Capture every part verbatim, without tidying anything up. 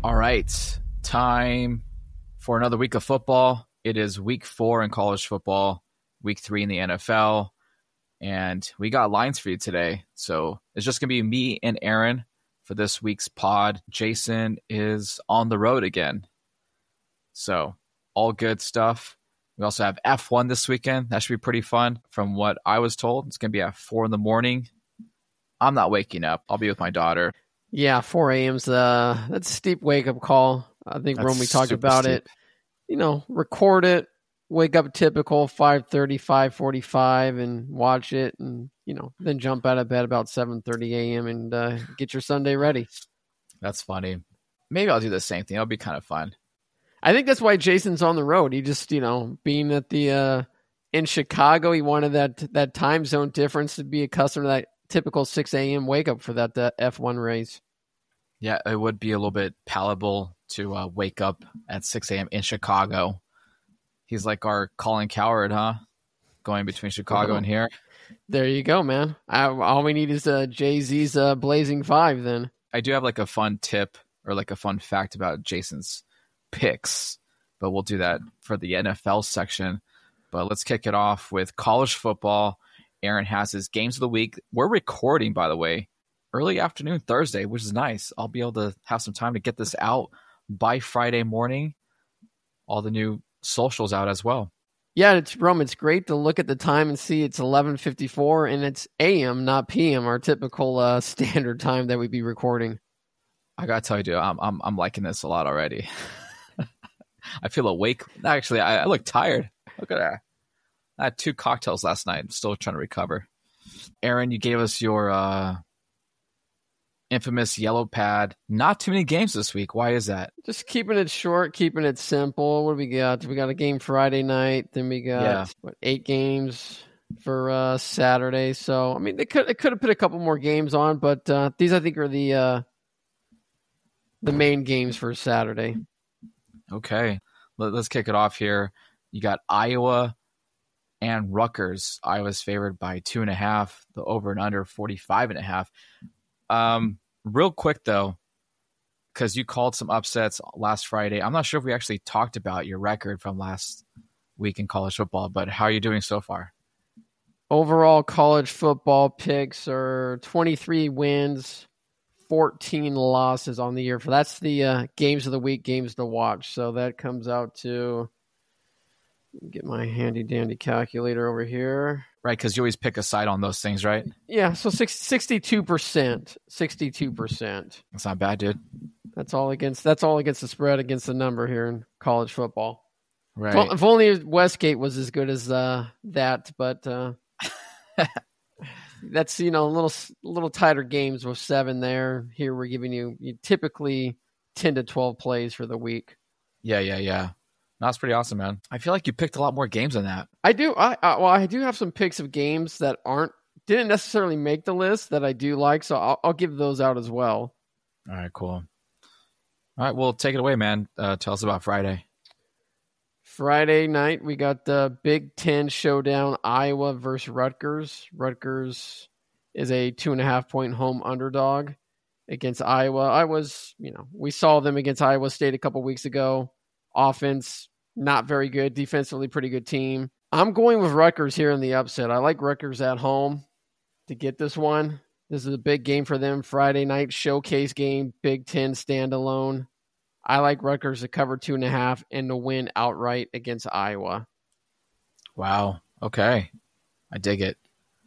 All right, time for another week of football. It is week four in college football, week three in the N F L, and we got lines for you today. So it's just going to be me and Aaron for this week's pod. Jason is on the road again. So all good stuff. We also have F one this weekend. That should be pretty fun. From what I was told, it's going to be at four in the morning. I'm not waking up. I'll be with my daughter. Yeah, four a.m.'s uh, that's a steep wake-up call. I think That's when we talked super about steep. it, you know, record it, wake up typical five thirty, five forty-five, and watch it, and, you know, then jump out of bed about seven thirty a.m. and uh, get your Sunday ready. That's funny. Maybe I'll do the same thing. It'll be kind of fun. I think that's why Jason's on the road. He just, you know, being at the uh, in Chicago, he wanted that that time zone difference to be accustomed to that typical six a.m. wake up for that uh, F one race. Yeah, it would be a little bit palatable to uh, wake up at six a.m. in Chicago. He's like our Colin Cowherd, huh? Going between Chicago Oh. and here. There you go, man. I, all we need is uh, Jay-Z's uh, Blazing Five then. I do have like a fun tip or like a fun fact about Jason's picks, but we'll do that for the N F L section. But let's kick it off with college football. Aaron has his games of the week. We're recording, by the way, early afternoon Thursday, which is nice. I'll be able to have some time to get this out by Friday morning. All the new socials out as well. Yeah, it's Rome. It's great to look at the time and see it's eleven fifty-four and it's A M, not P M, our typical uh, standard time that we'd be recording. I gotta tell you, dude, I'm I'm I'm liking this a lot already. I feel awake. Actually, I, I look tired. Look at that. I had two cocktails last night. I'm still trying to recover. Aaron, you gave us your uh, infamous yellow pad. Not too many games this week. Why is that? Just keeping it short, keeping it simple. What do we got? We got a game Friday night. Then we got Yeah. what, eight games for uh, Saturday. So I mean, they could they could have put a couple more games on, but uh, these I think are the uh, the main games for Saturday. Okay, Let, let's kick it off here. You got Iowa and Rutgers. Iowa's favored by two and a half. The over and under forty-five and a half. Um, real quick though, because you called some upsets last Friday. I'm not sure if we actually talked about your record from last week in college football, but how are you doing so far? Overall college football picks are twenty-three wins, fourteen losses on the year. For that's the uh, games of the week, games to watch. So that comes out to get my handy dandy calculator over here. Right, because you always pick a side on those things, right? Yeah, so six, sixty-two percent. sixty-two percent. That's not bad, dude. That's all against that's all against the spread against the number here in college football. Right. If, if only Westgate was as good as uh, that, but uh, that's, you know, a little little tighter games with seven there. Here we're giving you, you typically ten to twelve plays for the week. Yeah, yeah, yeah. No, that's pretty awesome, man. I feel like you picked a lot more games than that. I do. I, I well, I do have some picks of games that aren't didn't necessarily make the list that I do like, so I'll, I'll give those out as well. All right, cool. All right, well, take it away, man. Uh, tell us about Friday. Friday night, we got the Big Ten showdown, Iowa versus Rutgers. Rutgers is a two and a half point home underdog against Iowa. I was, you know, we saw them against Iowa State a couple weeks ago. Offense, not very good. Defensively, pretty good team. I'm going with Rutgers here in the upset. I like Rutgers at home to get this one. This is a big game for them. Friday night showcase game, Big Ten standalone. I like Rutgers to cover two and a half and to win outright against Iowa. Wow. Okay. I dig it.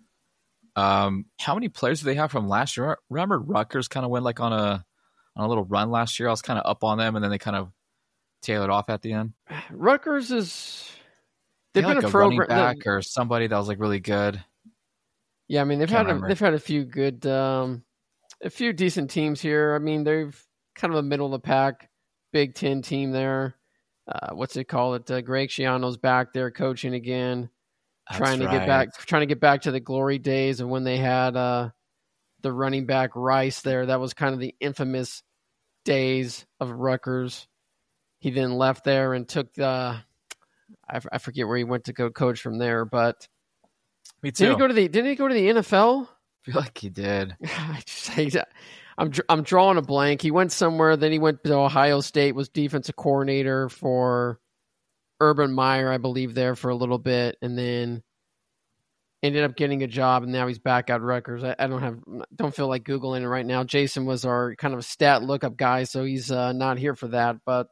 Um, how many players do they have from last year? Remember Rutgers kind of went like on a on a little run last year. I was kind of up on them, and then they kind of tailored off at the end. Rutgers is they've They had, been like a a running program back or somebody that was like really good. Yeah, I mean they've Can't had a, remember. they've had a few good, um, a few decent teams here. I mean they've kind of a middle of the pack Big Ten team there. Uh, what's it called? It uh, Greg Schiano's back there coaching again, That's trying to right. get back, trying to get back to the glory days of when they had uh, the running back Rice there. That was kind of the infamous days of Rutgers. He then left there and took the, I, I forget where he went to go coach from there, but Me too. didn't he go to the, didn't he go to the N F L? I feel like he did. I just, I, I'm I'm drawing a blank. He went somewhere, then he went to Ohio State, was defensive coordinator for Urban Meyer, I believe, there for a little bit, and then ended up getting a job, and now he's back at Rutgers. I, I don't have, don't feel like Googling it right now. Jason was our kind of stat lookup guy, so he's uh, not here for that. But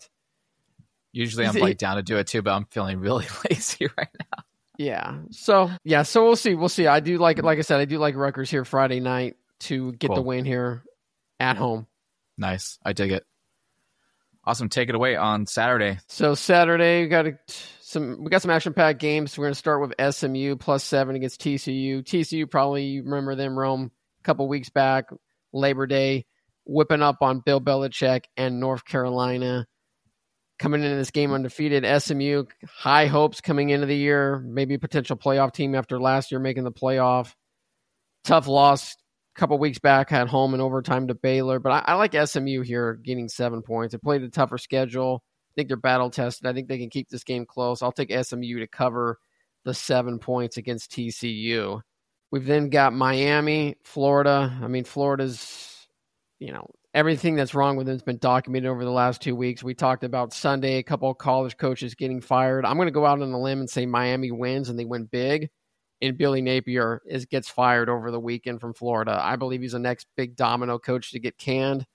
usually I'm like down to do it too, but I'm feeling really lazy right now. Yeah. So yeah. So we'll see. We'll see. I do like, like I said, I do like Rutgers here Friday night to get cool. the win here at home. Nice. I dig it. Awesome. Take it away on Saturday. So Saturday we got a, some we got some action packed games. We're going to start with S M U plus seven against T C U. T C U, probably you remember them, Rome, a couple weeks back, Labor Day, whipping up on Bill Belichick and North Carolina. Coming into this game undefeated. S M U, high hopes coming into the year, maybe a potential playoff team after last year making the playoff. Tough loss a couple weeks back at home in overtime to Baylor, but I, I like S M U here getting seven points. They played a tougher schedule. I think they're battle tested. I think they can keep this game close. I'll take S M U to cover the seven points against T C U. We've then got Miami, Florida. I mean, Florida's, you know, everything that's wrong with them has been documented over the last two weeks. We talked about Sunday, a couple of college coaches getting fired. I'm going to go out on a limb and say Miami wins and they win big. And Billy Napier is gets fired over the weekend from Florida. I believe he's the next big domino coach to get canned.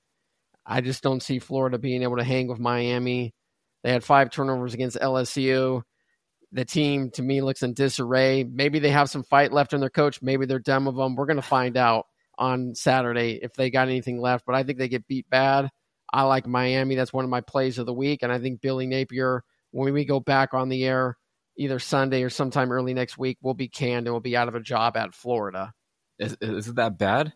I just don't see Florida being able to hang with Miami. They had five turnovers against L S U. The team, to me, looks in disarray. Maybe they have some fight left in their coach. Maybe they're done with them. We're going to find out on Saturday if they got anything left, but I think they get beat bad. I like Miami. That's one of my plays of the week, and I think Billy Napier, when we go back on the air either Sunday or sometime early next week, will be canned and will be out of a job at Florida. Is, is it that bad?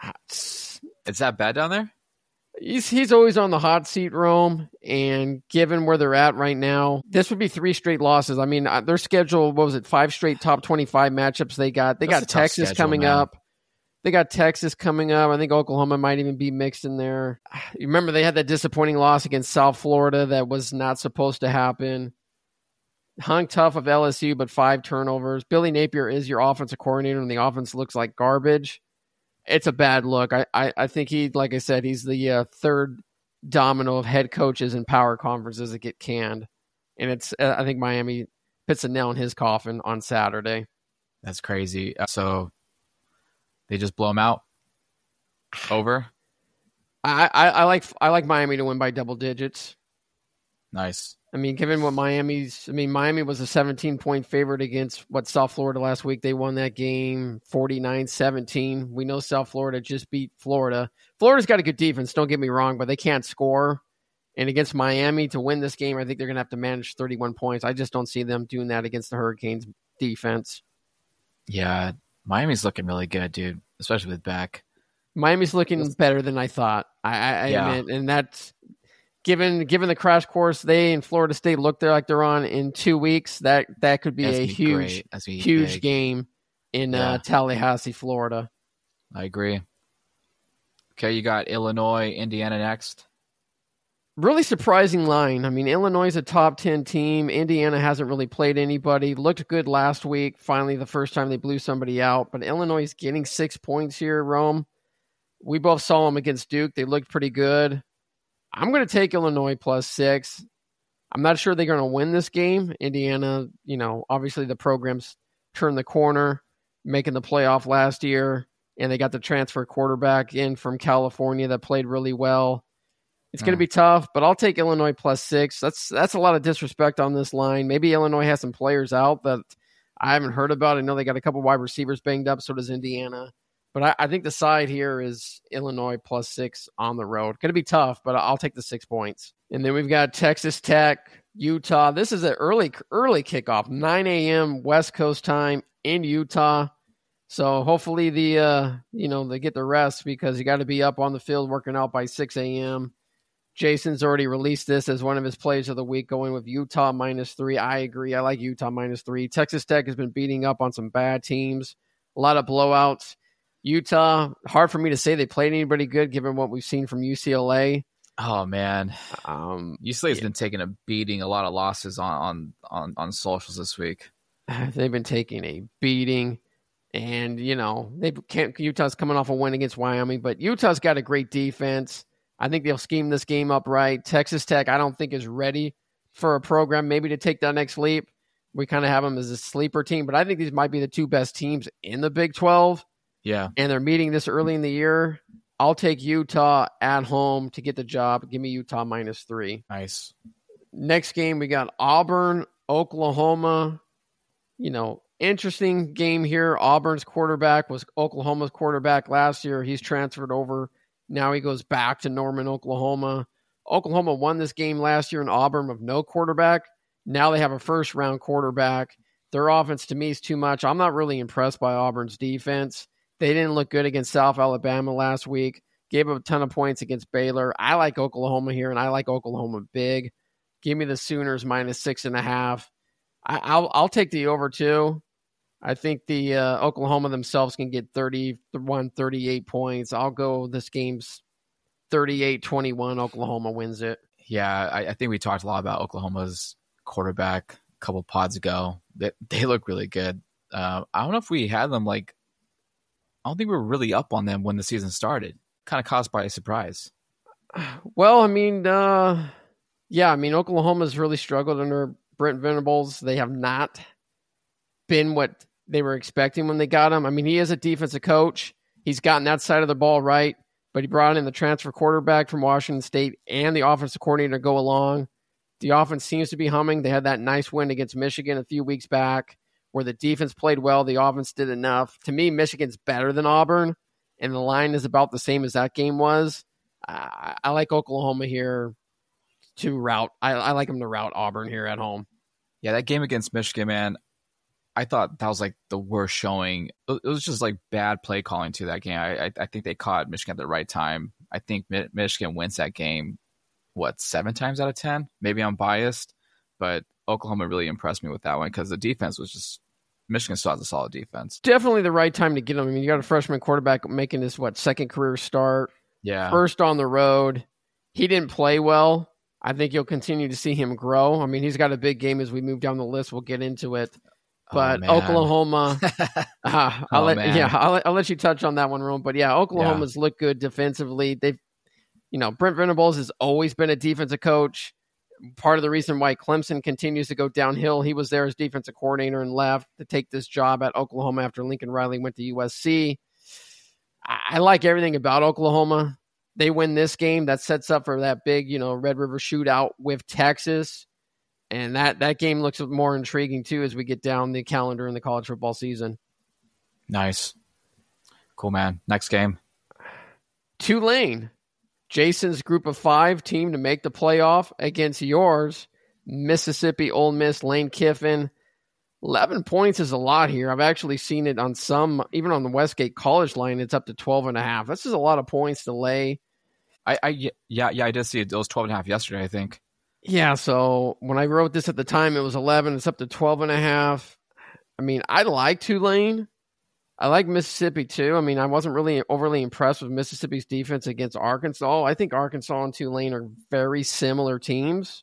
It's that bad down there? He's he's always on the hot seat, Rome, and given where they're at right now, this would be three straight losses. I mean, their schedule, what was it, five straight top twenty-five matchups they got. They That's got Texas schedule, coming man. up. They got Texas coming up. I think Oklahoma might even be mixed in there. You remember they had that disappointing loss against South Florida that was not supposed to happen. Hung tough of L S U, but five turnovers. Billy Napier is your offensive coordinator, and the offense looks like garbage. It's a bad look. I, I, I think he, like I said, he's the uh, third domino of head coaches in power conferences that get canned. And it's I think Miami puts a nail in his coffin on Saturday. That's crazy. So they just blow them out. Over. I, I, I like I like Miami to win by double digits. Nice. I mean, given what Miami's, I mean, Miami was a seventeen-point favorite against what South Florida last week. They won that game forty-nine seventeen. We know South Florida just beat Florida. Florida's got a good defense, don't get me wrong, but they can't score. And against Miami to win this game, I think they're going to have to manage thirty-one points. I just don't see them doing that against the Hurricanes defense. Yeah, Miami's looking really good, dude, especially with Beck. Miami's looking better than I thought. I, I yeah. admit, and that's given given the crash course they and Florida State look there like they're on in two weeks. That that could be That's a be huge, be huge big. game in yeah. uh, Tallahassee, Florida. I agree. Okay, you got Illinois, Indiana next. Really surprising line. I mean, Illinois is a top ten team. Indiana hasn't really played anybody. Looked good last week. Finally, the first time they blew somebody out. But Illinois is getting six points here, Rome. We both saw them against Duke. They looked pretty good. I'm going to take Illinois plus six. I'm not sure they're going to win this game. Indiana, you know, obviously the program's turned the corner, making the playoff last year, and they got the transfer quarterback in from California that played really well. It's going to be tough, but I'll take Illinois plus six. That's that's a lot of disrespect on this line. Maybe Illinois has some players out that I haven't heard about. I know they got a couple wide receivers banged up, so does Indiana. But I, I think the side here is Illinois plus six on the road. Going to be tough, but I'll take the six points. And then we've got Texas Tech, Utah. This is an early early kickoff, nine a.m. West Coast time in Utah. So hopefully the uh, you know they get the rest because you got to be up on the field working out by six a.m. Jason's already released this as one of his plays of the week, going with Utah minus three. I agree. I like Utah minus three. Texas Tech has been beating up on some bad teams, a lot of blowouts. Utah, hard for me to say they played anybody good given what we've seen from U C L A. Oh man, um, U C L A's yeah. been taking a beating, a lot of losses on on on, on socials this week. They've been taking a beating, And, you know, they can't, Utah's coming off a win against Wyoming, but Utah's got a great defense. I think they'll scheme this game up right. Texas Tech, I don't think is ready for a program maybe to take that next leap. We kind of have them as a sleeper team, but I think these might be the two best teams in the Big twelve. Yeah. And they're meeting this early in the year. I'll take Utah at home to get the job. Give me Utah minus three. Nice. Next game, we got Auburn, Oklahoma. You know, interesting game here. Auburn's quarterback was Oklahoma's quarterback last year. He's transferred over. Now he goes back to Norman, Oklahoma. Oklahoma won this game last year in Auburn with no quarterback. Now they have a first-round quarterback. Their offense, to me, is too much. I'm not really impressed by Auburn's defense. They didn't look good against South Alabama last week. Gave up a ton of points against Baylor. I like Oklahoma here, and I like Oklahoma big. Give me the Sooners minus six and a half. I, I'll I'll take the over too. I think the uh, Oklahoma themselves can get thirty-one, thirty-eight points. I'll go this game's thirty-eight twenty-one. Oklahoma wins it. Yeah, I, I think we talked a lot about Oklahoma's quarterback a couple pods ago. They, they look really good. Uh, I don't know if we had them like, I don't think we were really up on them when the season started. Kind of caught by a surprise. Well, I mean, uh, yeah, I mean, Oklahoma's really struggled under Brent Venables. They have not been what they were expecting when they got him. I mean, he is a defensive coach. He's gotten that side of the ball right, but he brought in the transfer quarterback from Washington State and the offensive coordinator to go along. The offense seems to be humming. They had that nice win against Michigan a few weeks back where the defense played well. The offense did enough. To me, Michigan's better than Auburn, and the line is about the same as that game was. I, I like Oklahoma here to rout. I, I like them to rout Auburn here at home. Yeah, that game against Michigan, man, I thought that was like the worst showing. It was just like bad play calling to that game. I, I, I think they caught Michigan at the right time. I think Mi- Michigan wins that game, what, seven times out of ten? Maybe I'm biased, but Oklahoma really impressed me with that one because the defense was just, Michigan still has a solid defense. Definitely the right time to get them. I mean, you got a freshman quarterback making his, what, second career start. Yeah. First on the road. He didn't play well. I think you'll continue to see him grow. I mean, he's got a big game as we move down the list. We'll get into it. But oh, Oklahoma, uh, I'll oh, let, man. yeah, I'll, I'll let you touch on that one, Rome. But yeah, Oklahoma's yeah. look good defensively. They've, you know, Brent Venables has always been a defensive coach. Part of the reason why Clemson continues to go downhill, he was there as defensive coordinator and left to take this job at Oklahoma after Lincoln Riley went to U S C. I, I like everything about Oklahoma. They win this game. That sets up for that big, you know, Red River shootout with Texas. And that, that game looks more intriguing, too, as we get down the calendar in the college football season. Nice. Cool, man. Next game. Tulane. Jason's group of five team to make the playoff against yours. Mississippi, Ole Miss, Lane Kiffin. eleven points is a lot here. I've actually seen it on some, even on the Westgate College line, it's up to twelve and a half. This is a lot of points to lay. I, I yeah, yeah, I did see it. It was twelve and a half yesterday, I think. Yeah, so when I wrote this at the time, it was eleven. It's up to twelve and a half. I mean, I like Tulane. I like Mississippi, too. I mean, I wasn't really overly impressed with Mississippi's defense against Arkansas. I think Arkansas and Tulane are very similar teams.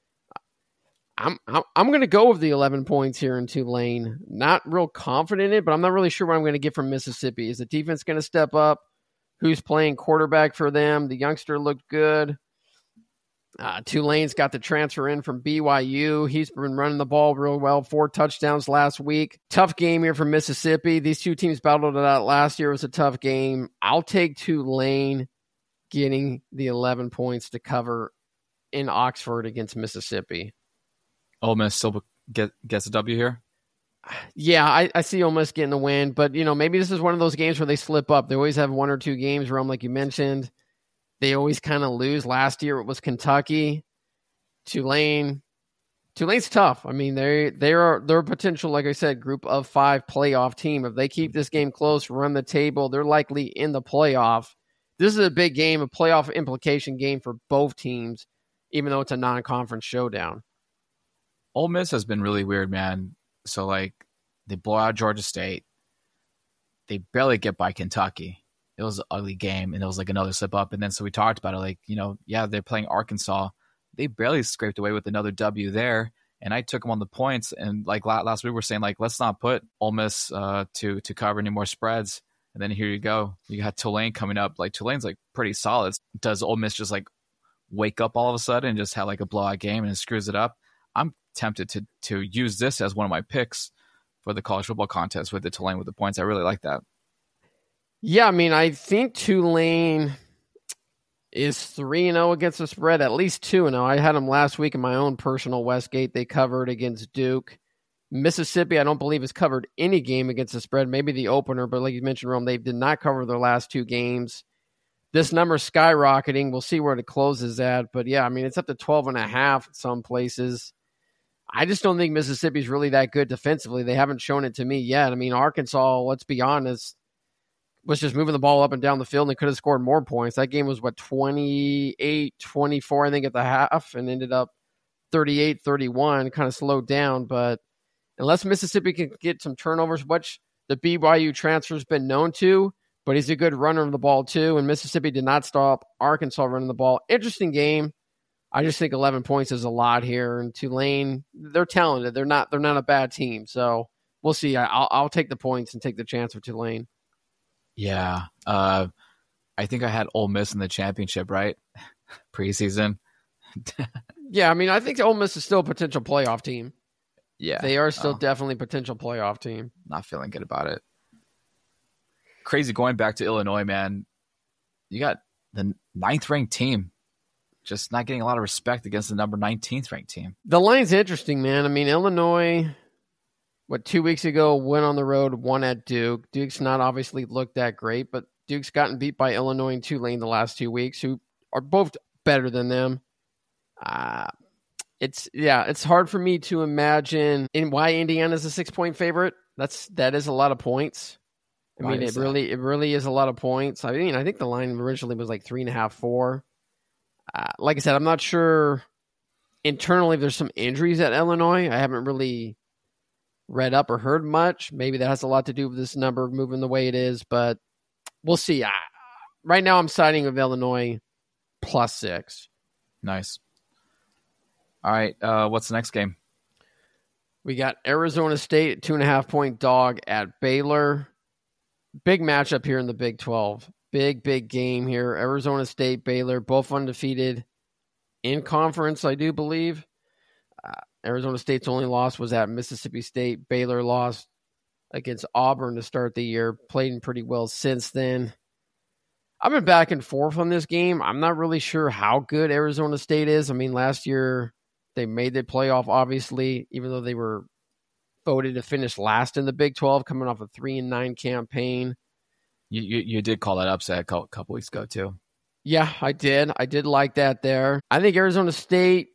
I'm I'm, I'm going to go with the eleven points here in Tulane. Not real confident in it, but I'm not really sure what I'm going to get from Mississippi. Is the defense going to step up? Who's playing quarterback for them? The youngster looked good. Uh, Tulane's got the transfer in from B Y U. He's been running the ball real well. Four touchdowns last week. Tough game here for Mississippi. These two teams battled it out last year. It was a tough game. I'll take Tulane getting the eleven points to cover in Oxford against Mississippi. Ole Miss still get, gets a W here? Yeah, I, I see Ole Miss getting the win. But, you know, maybe this is one of those games where they slip up. They always have one or two games, Rome, like you mentioned. They always kind of lose. Last year it was Kentucky. Tulane. Tulane's tough. I mean, they they are they're a potential, like I said, group of five playoff team. If they keep this game close, run the table, they're likely in the playoff. This is a big game, a playoff implication game for both teams, even though it's a non-conference showdown. Ole Miss has been really weird, man. So, like, they blow out Georgia State. They barely get by Kentucky. It was an ugly game, and it was like another slip up. And then so we talked about it, like, you know, yeah, they're playing Arkansas. They barely scraped away with another W there. and I took them on the points. And like last week, we were saying like, let's not put Ole Miss uh, to to cover any more spreads. And then here you go, you got Tulane coming up. Like Tulane's like pretty solid. Does Ole Miss just like wake up all of a sudden and just have like a blowout game and it screws it up? I'm tempted to to use this as one of my picks for the college football contest with the Tulane with the points. I really like that. Yeah, I mean, I think Tulane is three and oh against the spread, at least two and oh. I had them last week in my own personal Westgate. They covered against Duke. Mississippi, I don't believe, has covered any game against the spread, maybe the opener, but like you mentioned, Rome, they did not cover their last two games. This number is skyrocketing. We'll see where it closes at. But yeah, I mean, it's up to twelve and a half in some places. I just don't think Mississippi's really that good defensively. They haven't shown it to me yet. I mean, Arkansas, let's be honest, was just moving the ball up and down the field and could have scored more points. That game was, what, twenty-eight twenty-four, I think, at the half, and ended up thirty-eight thirty-one, kind of slowed down. But unless Mississippi can get some turnovers, which the B Y U transfer has been known to, but he's a good runner of the ball too, and Mississippi did not stop Arkansas running the ball. Interesting game. I just think eleven points is a lot here, and Tulane, they're talented. They're not they're not a bad team, so we'll see. I'll, I'll take the points and take the chance for Tulane. Yeah. Uh, I think I had Ole Miss in the championship, right? Preseason. Yeah, I mean, I think Ole Miss is still a potential playoff team. Yeah. They are still oh, definitely a potential playoff team. Not feeling good about it. Crazy going back to Illinois, man. You got the ninth ranked team just not getting a lot of respect against the number nineteenth ranked team. The line's interesting, man. I mean, Illinois, what, two weeks ago, went on the road, won at Duke. Duke's not obviously looked that great, but Duke's gotten beat by Illinois and Tulane the last two weeks, who are both better than them. Uh, it's, yeah, it's hard for me to imagine in why Indiana's a six-point favorite. That's, that is a lot of points. I Why mean, it that? really, it really is a lot of points. I mean, I think the line originally was like three and a half, four. Uh, like I said, I'm not sure internally if there's some injuries at Illinois. I haven't really read up or heard much. Maybe that has a lot to do with this number moving the way it is, but we'll see. I, right now, I'm siding with Illinois plus six. Nice. All right. Uh, what's the next game? We got Arizona State, two and a half point dog at Baylor. Big matchup here in the Big twelve. Big, big game here. Arizona State, Baylor, both undefeated in conference, I do believe. Uh, Arizona State's only loss was at Mississippi State. Baylor lost against Auburn to start the year. Played pretty well since then. I've been back and forth on this game. I'm not really sure how good Arizona State is. I mean, last year they made the playoff, obviously, even though they were voted to finish last in the Big twelve, coming off a three and nine campaign. You, you you did call that upset a couple, couple weeks ago too. Yeah, I did. I did like that there. I think Arizona State.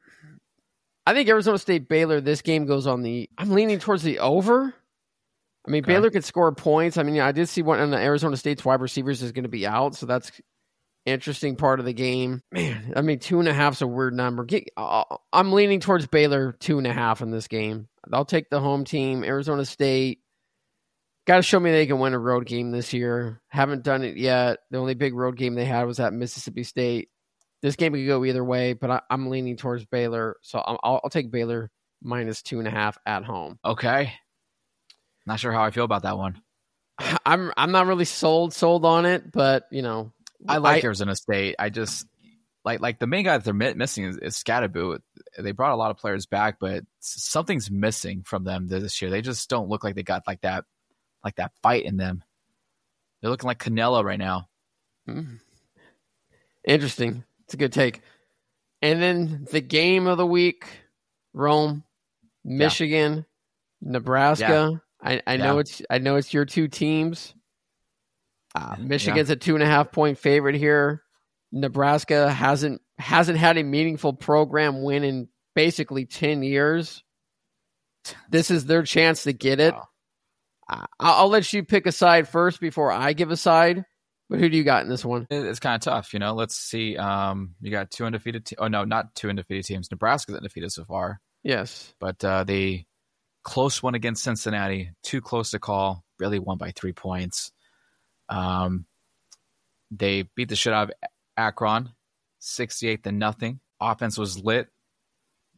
I think Arizona State Baylor. This game goes on the. I'm leaning towards the over. I mean, okay. Baylor could score points. I mean, I did see one of the Arizona State's wide receivers is going to be out, so that's interesting part of the game. Man, I mean, two and a half is a weird number. Get, uh, I'm leaning towards Baylor two and a half in this game. I'll take the home team, Arizona State. Got to show me they can win a road game this year. Haven't done it yet. The only big road game they had was at Mississippi State. This game could go either way, but I, I'm leaning towards Baylor, so I'll, I'll take Baylor minus two and a half at home. Okay. Not sure how I feel about that one. I'm I'm not really sold sold on it, but you know, I like I, Arizona State. I just like like the main guy that they're missing is, is Scatterboot. They brought a lot of players back, but something's missing from them this year. They just don't look like they got like that like that fight in them. They're looking like Canelo right now. Mm. Interesting. It's a good take. And then the game of the week: Rome, Michigan, yeah. Nebraska. Yeah. I, I know yeah. it's I know it's your two teams. Uh, Michigan's yeah. a two and a half point favorite here. Nebraska hasn't hasn't had a meaningful program win in basically ten years. This is their chance to get it. Wow. Uh, I'll, I'll let you pick a side first before I give a side. But who do you got in this one? It's kind of tough, you know. Let's see. Um, you got two undefeated. Te- oh no, not two undefeated teams. Nebraska's undefeated so far. Yes, but uh, they. Close one against Cincinnati, too close to call, really won by three points. Um, they beat the shit out of Akron, sixty-eight to nothing. Offense was lit. They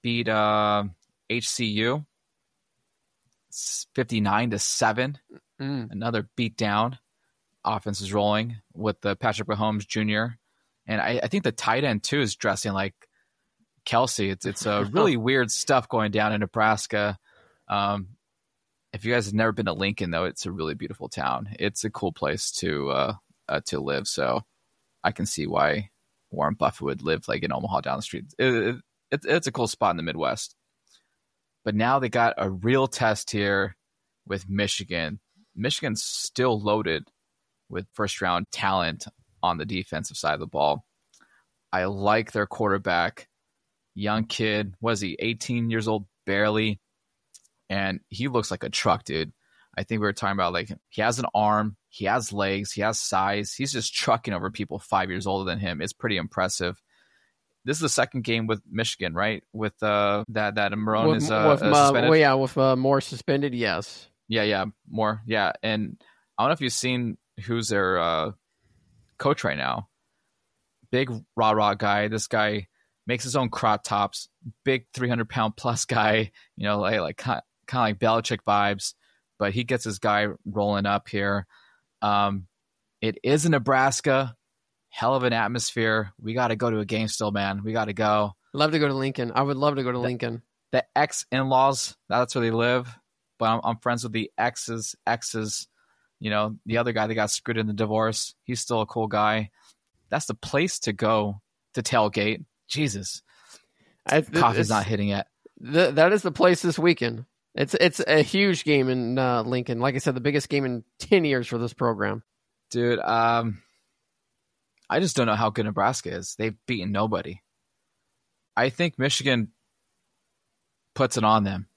beat uh, H C U fifty-nine to seven. Mm. Another beat down. Offense is rolling with the Patrick Mahomes Junior And I, I think the tight end, too, is dressing like Kelsey. It's it's a really weird stuff going down in Nebraska. Um, if you guys have never been to Lincoln, though, it's a really beautiful town. It's a cool place to uh, uh, to live. So I can see why Warren Buffett would live like in Omaha down the street. It, it, it, it's a cool spot in the Midwest. But now they got a real test here with Michigan. Michigan's still loaded with first-round talent on the defensive side of the ball. I like their quarterback. Young kid. Was he eighteen years old? Barely. And he looks like a truck, dude. I think we were talking about, like, he has an arm, he has legs, he has size. He's just trucking over people five years older than him. It's pretty impressive. This is the second game with Michigan, right? With uh, that that Marone with, is uh, with, uh, uh, suspended. well, yeah, with uh, more suspended, yes. Yeah, yeah, more. Yeah, and I don't know if you've seen who's their uh, coach right now. Big rah-rah guy. This guy makes his own crop tops. Big three hundred pound plus guy. You know, like, like kind of like Belichick vibes. But he gets his guy rolling up here. Um, it is in Nebraska. Hell of an atmosphere. We got to go to a game still, man. We got to go. Love to go to Lincoln. I would love to go to the, Lincoln. The ex-in-laws, that's where they live. But I'm, I'm friends with the exes, exes. You know, the other guy that got screwed in the divorce, he's still a cool guy. That's the place to go to tailgate. Jesus. I, Coffee's not hitting yet. The, that is the place this weekend. It's it's a huge game in uh, Lincoln. Like I said, the biggest game in ten years for this program. Dude, um, I just don't know how good Nebraska is. They've beaten nobody. I think Michigan puts it on them.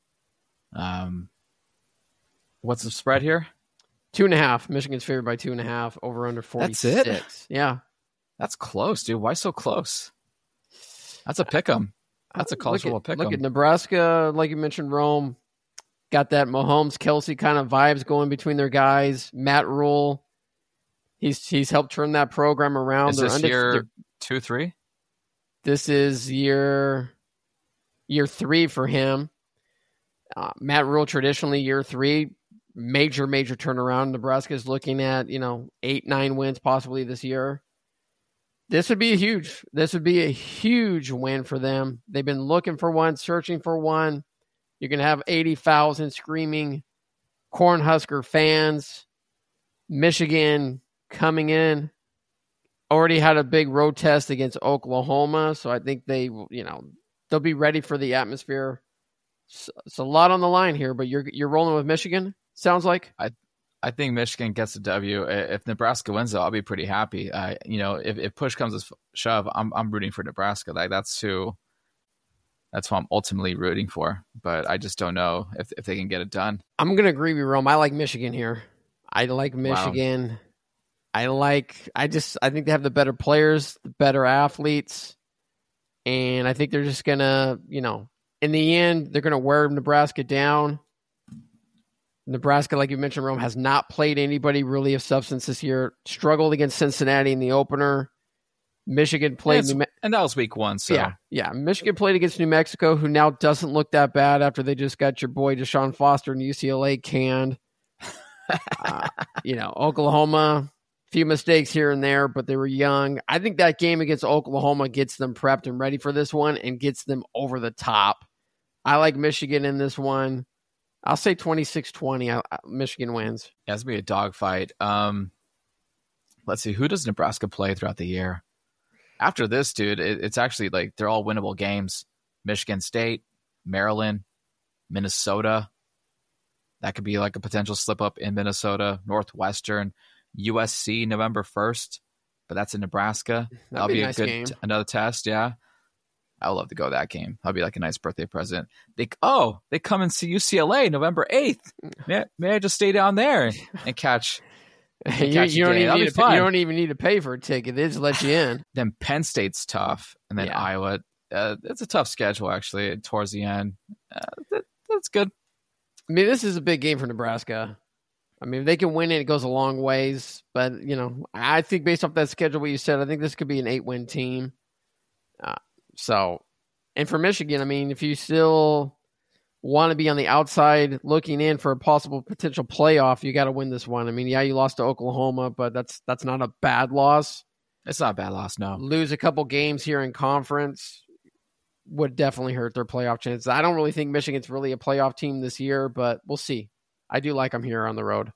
Um, what's the spread here? Two and a half. Michigan's favored by two and a half. Over under forty-six. That's it? Yeah. That's close, dude. Why so close? That's a pick 'em. That's a college football pick 'em. Look at Nebraska, like you mentioned, Rome. Got that Mahomes, Kelsey kind of vibes going between their guys. Matt Rule, he's he's helped turn that program around. Is They're this under, year two, three? This is year year three for him. Uh, Matt Rule, traditionally year three, major, major turnaround. Nebraska is looking at, you know, eight, nine wins possibly this year. This would be a huge, this would be a huge win for them. They've been looking for one, searching for one. You're going to have eighty thousand screaming Cornhusker fans. Michigan coming in. Already had a big road test against Oklahoma, so I think they, you know, they'll be ready for the atmosphere. It's, it's a lot on the line here, but you're you're rolling with Michigan, sounds like? I I think Michigan gets a W. If Nebraska wins, though, I'll be pretty happy. Uh, you know, if, if push comes to shove, I'm I'm rooting for Nebraska. Like that's who that's who I'm ultimately rooting for. But I just don't know if if they can get it done. I'm gonna agree with Rome. I like Michigan here. I like Michigan. Wow. I like I just I think they have the better players, the better athletes, and I think they're just gonna, you know, in the end, they're gonna wear Nebraska down. Nebraska, like you mentioned, Rome, has not played anybody really of substance this year. Struggled against Cincinnati in the opener. Michigan played, and, New Me- and that was week one. So yeah, yeah. Michigan played against New Mexico, who now doesn't look that bad after they just got your boy Deshaun Foster and U C L A canned. uh, you know, Oklahoma, few mistakes here and there, but they were young. I think that game against Oklahoma gets them prepped and ready for this one and gets them over the top. I like Michigan in this one. I'll say twenty-six twenty. Michigan wins. Yeah, it's going to be a dogfight. Um, let's see. Who does Nebraska play throughout the year? After this, dude, it, it's actually like they're all winnable games. Michigan State, Maryland, Minnesota. That could be like a potential slip up in Minnesota. Northwestern, U S C, November first. But that's in Nebraska. That'd That'll be be a a nice good game. t- another test. Yeah. I would love to go to that game. That'll be like a nice birthday present. They oh, they come and see U C L A November eighth. May, may I just stay down there and catch? And you, catch you, a don't game? even That'll need be to, pay- you fun. don't even need to pay for a ticket. They just let you in. Then Penn State's tough, and then Yeah. Iowa. Uh, it's a tough schedule actually towards the end. Uh, that, that's good. I mean, this is a big game for Nebraska. I mean, if they can win it, it goes a long ways. But, you know, I think based off that schedule, what you said, I think this could be an eight-win team. Uh, so, And for Michigan, I mean, if you still want to be on the outside looking in for a possible potential playoff, you got to win this one. I mean, yeah, you lost to Oklahoma, but that's that's not a bad loss. It's not a bad loss, no. Lose a couple games here in conference would definitely hurt their playoff chances. I don't really think Michigan's really a playoff team this year, but we'll see. I do like them here on the road.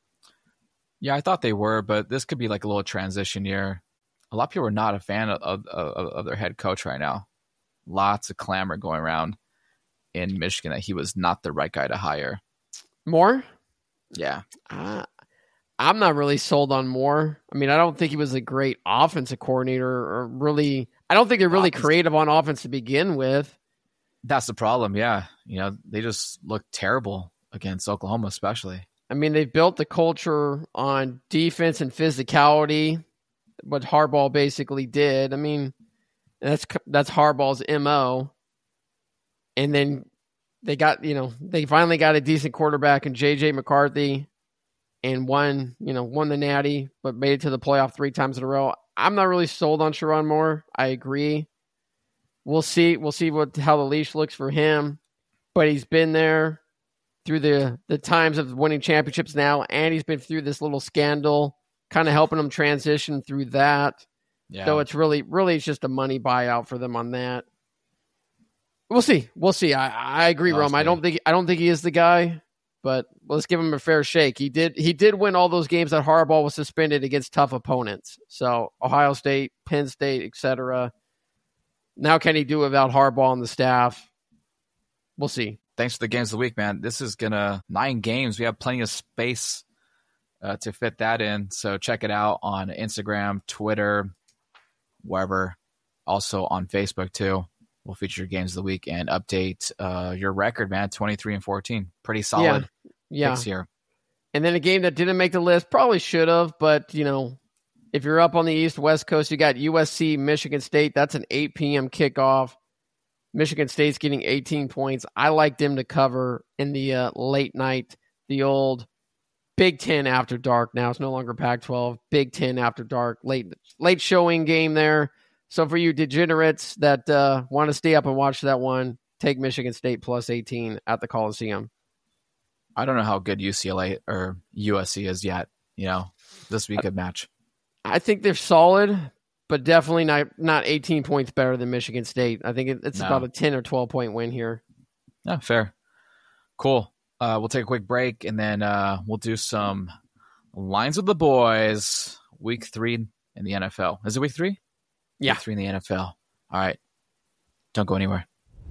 Yeah, I thought they were, but this could be like a little transition year. A lot of people are not a fan of, of, of their head coach right now. Lots of clamor going around in Michigan that he was not the right guy to hire. Moore? Yeah. Uh, I'm not really sold on Moore. I mean, I don't think he was a great offensive coordinator or really – I don't think they're really offense. creative on offense to begin with. That's the problem, yeah. You know, they just look terrible against Oklahoma especially. I mean, they've built the culture on defense and physicality, what Harbaugh basically did. I mean, that's that's Harbaugh's M O. And then they got, you know, they finally got a decent quarterback in J J McCarthy and won, you know, won the Natty, but made it to the playoff three times in a row. I'm not really sold on Sherrone Moore. I agree. We'll see. We'll see what how the leash looks for him. But he's been there through the, the times of winning championships now, and he's been through this little scandal, kind of helping him transition through that. Yeah. So it's really, really it's just a money buyout for them on that. We'll see. We'll see. I, I agree, Rome. I don't think I don't think he is the guy, but let's give him a fair shake. He did he did win all those games that Harbaugh was suspended against tough opponents. So Ohio State, Penn State, et cetera. Now can he do without Harbaugh on the staff? We'll see. Thanks for the games of the week, man. This is gonna nine games. We have plenty of space uh, to fit that in. So check it out on Instagram, Twitter, wherever. Also on Facebook too. We'll feature your games of the week and update uh, your record, man. twenty-three and fourteen, pretty solid. Yeah, picks here. And then a game that didn't make the list, probably should have, but you know, if you're up on the East West Coast, you got U S C, Michigan State. That's an eight p.m. kickoff. Michigan State's getting eighteen points. I like them to cover in the uh, late night, the old Big Ten after dark. Now it's no longer Pac twelve. Big Ten after dark, late late showing game there. So for you degenerates that uh, want to stay up and watch that one, take Michigan State plus eighteen at the Coliseum. I don't know how good U C L A or U S C is yet. You know, this would be a good match. I think they're solid, but definitely not not eighteen points better than Michigan State. I think it, it's no. about a ten or twelve point win here. Yeah, fair. Cool. Uh, we'll take a quick break, and then uh, we'll do some lines with the boys. Week three in the N F L. Is it week three? Yeah. Week three in the N F L. All right. Don't go anywhere.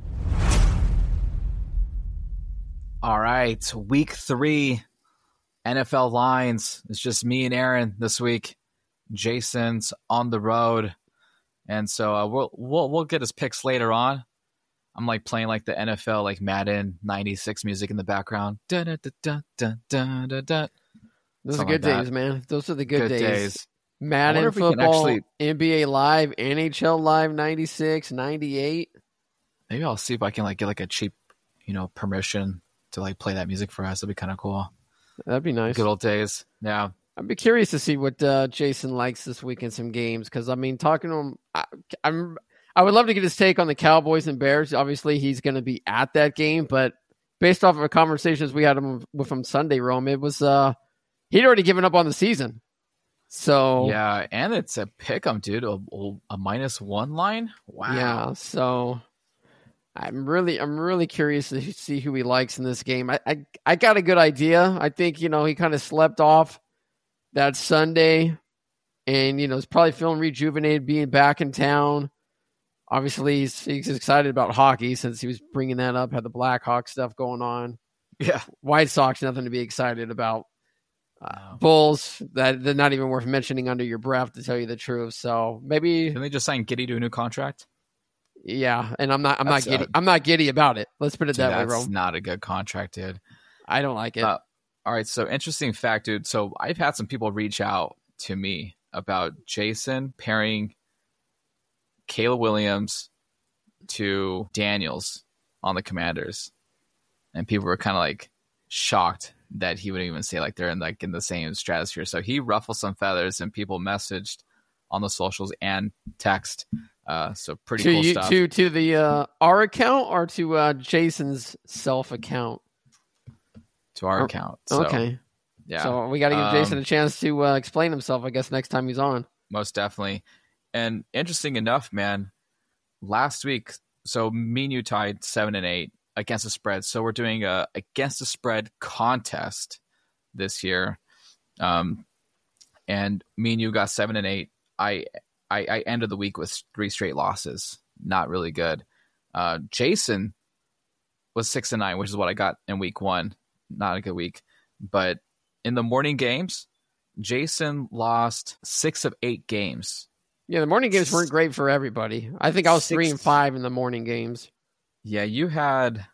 All right. Week three N F L lines. It's just me and Aaron this week. Jason's on the road. And so uh, we'll, we'll we'll get his picks later on. I'm like playing like the N F L, like Madden ninety-six music in the background. Da, da, da, da, da, da, da, da. Those Something are good like days, man. Those are the good, good days. days. Madden football, actually, N B A Live, N H L Live ninety-six, ninety-eight. Maybe I'll see if I can like get like a cheap, you know, permission to like play that music for us. That'd be kind of cool. That'd be nice. Good old days. Yeah. I'd be curious to see what uh, Jason likes this week in some games because I mean, talking to him, I, I'm I would love to get his take on the Cowboys and Bears. Obviously, he's going to be at that game, but based off of the conversations we had with him Sunday, Rome, it was uh, he'd already given up on the season. So yeah, and it's a pick 'em, dude. A, a minus one line. Wow. Yeah. So I'm really, I'm really curious to see who he likes in this game. I, I, I got a good idea. I think you know he kind of slept off that Sunday, and you know he's probably feeling rejuvenated being back in town. Obviously, he's, he's excited about hockey since he was bringing that up. Had the Blackhawks stuff going on. Yeah. White Sox, nothing to be excited about. Uh, Bulls, that they're not even worth mentioning under your breath, to tell you the truth. So maybe didn't they just sign Giddy to a new contract? Yeah, and I'm not, I'm that's not giddy, a, I'm not giddy about it. Let's put it dude, that way, Rome. That's not a good contract, dude. I don't like it. Uh, all right, so interesting fact, dude. So I've had some people reach out to me about Jason pairing Caleb Williams to Daniels on the Commanders, and people were kind of like shocked that he wouldn't even say like they're in like in the same stratosphere. So he ruffled some feathers, and people messaged on the socials and text Uh, so pretty to cool you, stuff. To to the uh, our account or to uh, Jason's self account? To our or, account. So, okay. Yeah. So we got to give um, Jason a chance to uh, explain himself, I guess, next time he's on. Most definitely. And interesting enough, man, last week, so me and you tied seven and eight against the spread. So we're doing a against the spread contest this year. Um, and me and you got seven and eight. I, I, I ended the week with three straight losses. Not really good. Uh, Jason was six and nine, which is what I got in week one. Not a good week. But in the morning games, Jason lost six of eight games. Yeah, the morning games weren't great for everybody. I think I was Six. three and five in the morning games. Yeah, you had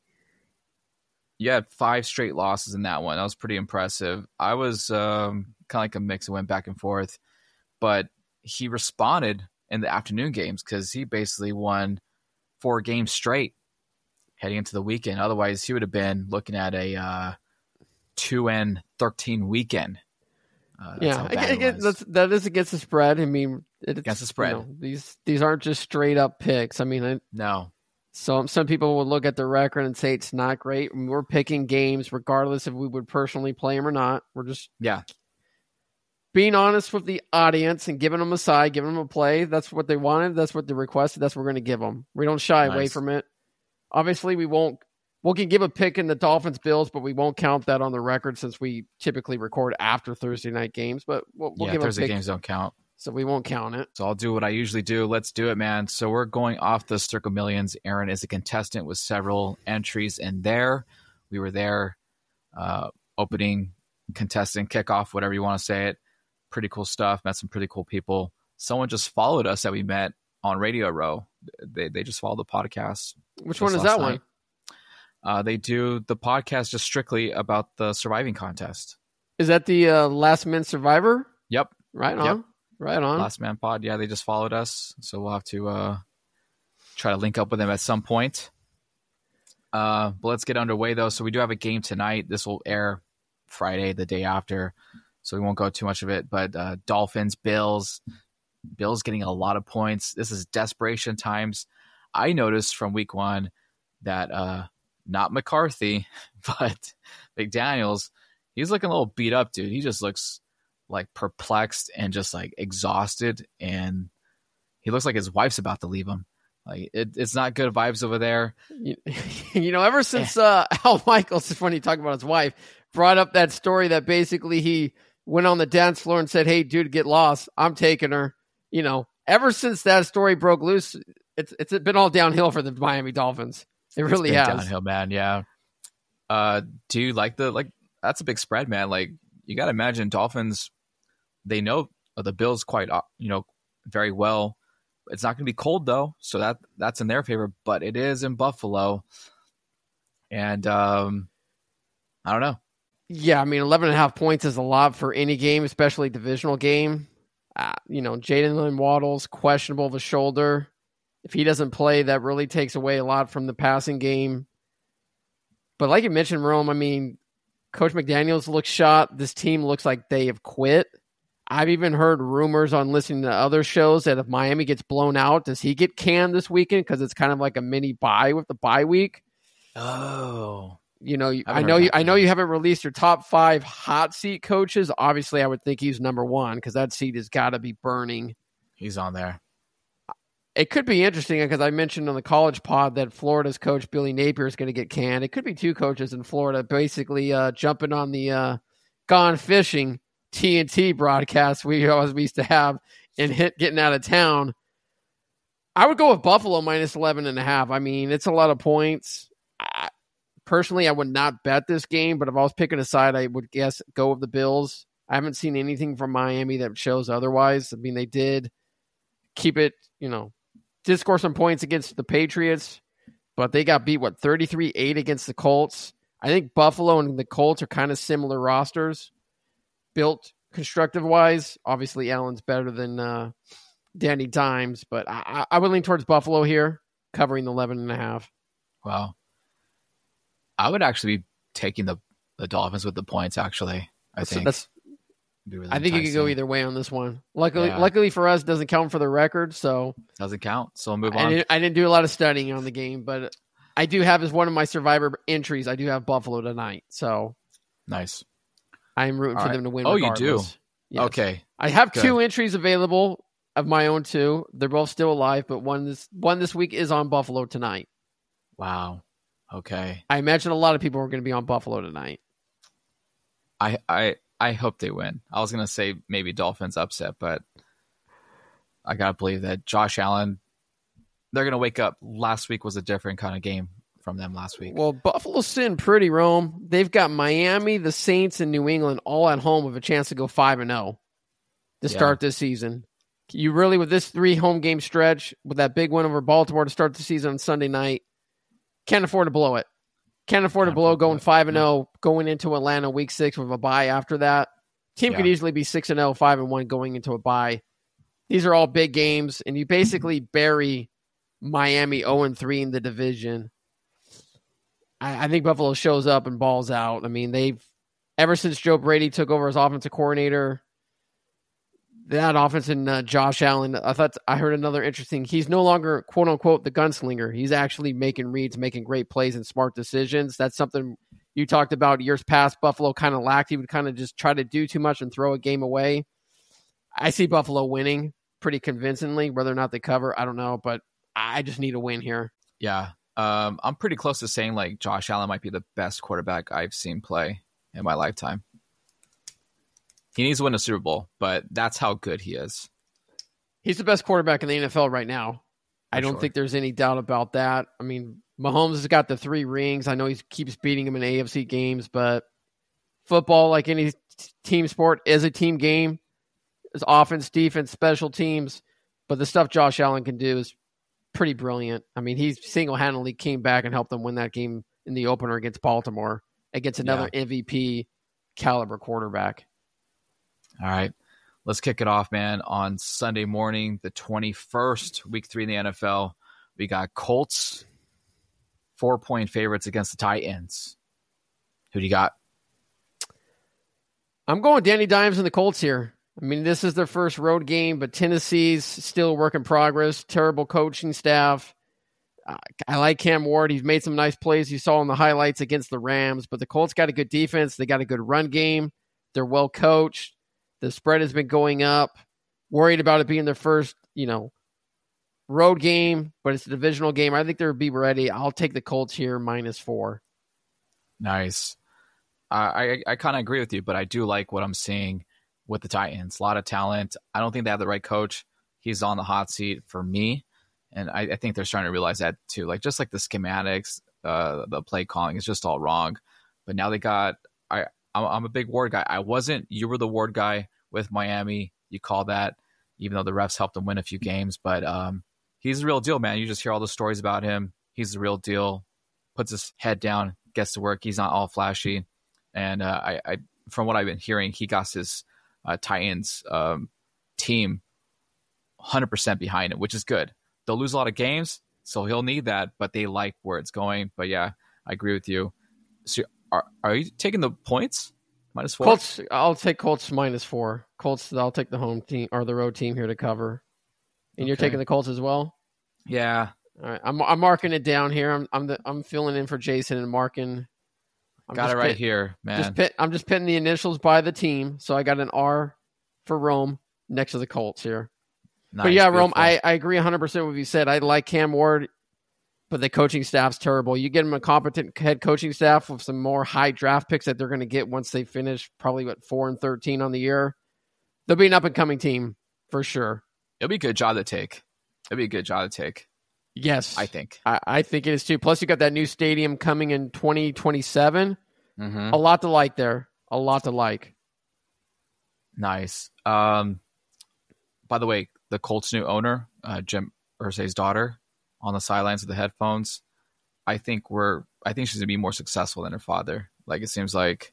you had five straight losses in that one. That was pretty impressive. I was um, kind of like a mix. It went back and forth, but he responded in the afternoon games because he basically won four games straight heading into the weekend. Otherwise, he would have been looking at a uh, two and thirteen weekend. Uh, yeah, I, I get, that's, that is against the spread. I mean, it's, against the spread. You know, these these aren't just straight up picks. I mean, I, no. So some people would look at the record and say it's not great. I mean, we're picking games regardless if we would personally play them or not. We're just yeah being honest with the audience and giving them a side, giving them a play. That's what they wanted. That's what they requested. That's what we're going to give them. We don't shy nice. away from it. Obviously, we won't. We can give a pick in the Dolphins Bills, but we won't count that on the record since we typically record after Thursday night games. But we'll, we'll yeah, give Thursday a pick, games don't count, so we won't count it. So I'll do what I usually do. Let's do it, man. So we're going off the Circle Millions. Aaron is a contestant with several entries in there. We were there, uh, opening, contestant, kickoff, whatever you want to say it. Pretty cool stuff. Met some pretty cool people. Someone just followed us that we met on Radio Row. They they just followed the podcast. Which one is that night. one? Uh, they do the podcast just strictly about the surviving contest. Is that the uh, Last Man Survivor? Yep. Right on. Yep. Right on. Last Man Pod. Yeah, they just followed us. So we'll have to uh, try to link up with them at some point. Uh, but let's get underway, though. So we do have a game tonight. This will air Friday, the day after. So we won't go too much of it. But uh, Dolphins, Bills. Bills getting a lot of points. This is desperation times. I noticed from week one that uh, not McCarthy, but McDaniels, he's looking a little beat up, dude. He just looks like perplexed and just like exhausted, and he looks like his wife's about to leave him. Like it, it's not good vibes over there. You, you know, ever since uh, Al Michaels, when he talked about his wife, brought up that story that basically he went on the dance floor and said, "Hey, dude, get lost. I'm taking her." You know, ever since that story broke loose, it's it's been all downhill for the Miami Dolphins. It really it's been has. Downhill, man. Yeah. Uh, do you like the like? That's a big spread, man. Like you got to imagine Dolphins. They know the Bills quite, you know, very well. It's not going to be cold though, so that that's in their favor. But it is in Buffalo, and um, I don't know. Yeah, I mean, eleven and a half points is a lot for any game, especially divisional game. Uh, you know, Jalen Waddle's questionable of a shoulder. If he doesn't play, that really takes away a lot from the passing game. But like you mentioned, Rome, I mean, Coach McDaniels looks shot. This team looks like they have quit. I've even heard rumors on listening to other shows that if Miami gets blown out, does he get canned this weekend? Because it's kind of like a mini bye with the bye week. Oh. You know, I, I know you. I know you haven't released your top five hot seat coaches. Obviously, I would think he's number one because that seat has got to be burning. He's on there. It could be interesting because I mentioned on the college pod that Florida's coach Billy Napier is going to get canned. It could be two coaches in Florida basically uh, jumping on the uh, Gone Fishing T N T broadcast we always used to have and hit getting out of town. I would go with Buffalo minus eleven and a half. I mean, it's a lot of points. I, Personally, I would not bet this game, but if I was picking a side, I would guess go with the Bills. I haven't seen anything from Miami that shows otherwise. I mean, they did keep it, you know, did score some points against the Patriots, but they got beat, what, thirty-three eight against the Colts. I think Buffalo and the Colts are kind of similar rosters, built constructive-wise. Obviously, Allen's better than uh, Danny Dimes, but I, I would lean towards Buffalo here, covering the eleven and a half. Wow. I would actually be taking the, the Dolphins with the points, actually. I that's, think that's Be really I think you could go enticing. either way on this one. Luckily, Yeah. luckily for us, it doesn't count for the record. So Doesn't count. So we'll move I on. didn't, I didn't do a lot of studying on the game, but I do have as one of my survivor entries. I do have Buffalo tonight, so Nice. I'm rooting All for right. them to win. Oh, you do? regardless. Yes. Okay. I have Good. two entries available of my own too. They're both still alive, but one this one this week is on Buffalo tonight. Wow. Okay. I imagine a lot of people are going to be on Buffalo tonight. I I I hope they win. I was gonna say maybe Dolphins upset, but I gotta believe that Josh Allen. They're gonna wake up. Last week was a different kind of game from them last week. Well, Buffalo's sitting pretty, Rome. They've got Miami, the Saints, and New England all at home with a chance to go five and zero to Yeah. start this season. You really, with this three home game stretch, with that big win over Baltimore to start the season on Sunday night, can't afford to blow it. Can't afford Can't to blow afford to going blow it. five and zero, going into Atlanta week six with a bye after that. Team could Yeah. easily be six and zero, five and one going into a bye. These are all big games, and you basically bury Miami zero and three in the division. I, I think Buffalo shows up and balls out. I mean, they've ever since Joe Brady took over as offensive coordinator, that offense and uh, Josh Allen. I thought I heard another interesting. He's no longer quote unquote the gunslinger. He's actually making reads, making great plays and smart decisions. That's something you talked about years past. Buffalo kind of lacked. He would kind of just try to do too much and throw a game away. I see Buffalo winning pretty convincingly. Whether or not they cover, I don't know, but I just need a win here. Yeah. Um, I'm pretty close to saying like Josh Allen might be the best quarterback I've seen play in my lifetime. He needs to win a Super Bowl, but that's how good he is. He's the best quarterback in the N F L right now. I For don't sure. think there's any doubt about that. I mean, Mahomes has got the three rings. I know he keeps beating him in A F C games, but football, like any t- team sport, is a team game. It's offense, defense, special teams. But the stuff Josh Allen can do is pretty brilliant. I mean, he single-handedly came back and helped them win that game in the opener against Baltimore, against another M V P caliber quarterback. All right. Let's kick it off, man. On Sunday morning, the twenty-first, week three in the N F L, we got Colts, four-point favorites against the Titans. Who do you got? I'm going Danny Dimes and the Colts here. I mean, this is their first road game, but Tennessee's still a work in progress. Terrible coaching staff. Uh, I like Cam Ward. He's made some nice plays you saw in the highlights against the Rams, but the Colts got a good defense. They got a good run game. They're well coached. The spread has been going up. Worried about it being their first, you know, road game, but it's a divisional game. I think they'll be ready. I'll take the Colts here minus four. Nice. Uh, I I kind of agree with you, but I do like what I'm seeing with the Titans. A lot of talent. I don't think they have the right coach. He's on the hot seat for me, and I, I think they're starting to realize that too. Like just like the schematics, uh, the play calling is just all wrong. But now they got. I I'm, I'm a big Ward guy. I wasn't. You were the Ward guy with Miami. You call that, even though the refs helped him win a few games. But um, he's the real deal, man. You just hear all the stories about him. He's the real deal. Puts his head down, gets to work. He's not all flashy. And uh, I, I, from what I've been hearing, he got his uh, Titans um, team one hundred percent behind him, which is good. They'll lose a lot of games, so he'll need that, but they like where it's going. But yeah, I agree with you. So are, are you taking the points? Minus four? Colts, I'll take Colts minus four. Colts, I'll take the home team or the road team here to cover. And you're Okay. taking the Colts as well? Yeah. All right, I'm I'm marking it down here. I'm I'm the, I'm filling in for Jason and marking. I'm Got just it right pit- here, man. Just pit, I'm just pitting the initials by the team, so I got an R for Rome next to the Colts here. Nice, but yeah, Rome, beautiful. I, I agree one hundred percent with what you said. I like Cam Ward, but the coaching staff's terrible. You get him a competent head coaching staff with some more high draft picks that they're going to get once they finish probably what four and thirteen on the year. They'll be an up and coming team for sure. It'll be a good job to take. It'll be a good job to take, Yes, I think. I, I think it is too. Plus, you got that new stadium coming in twenty twenty-seven. Mm-hmm. A lot to like there. A lot to like. Nice. Um, by the way, the Colts' new owner, uh, Jim Irsay's daughter, on the sidelines with the headphones. I think we're. I think she's gonna be more successful than her father. Like it seems like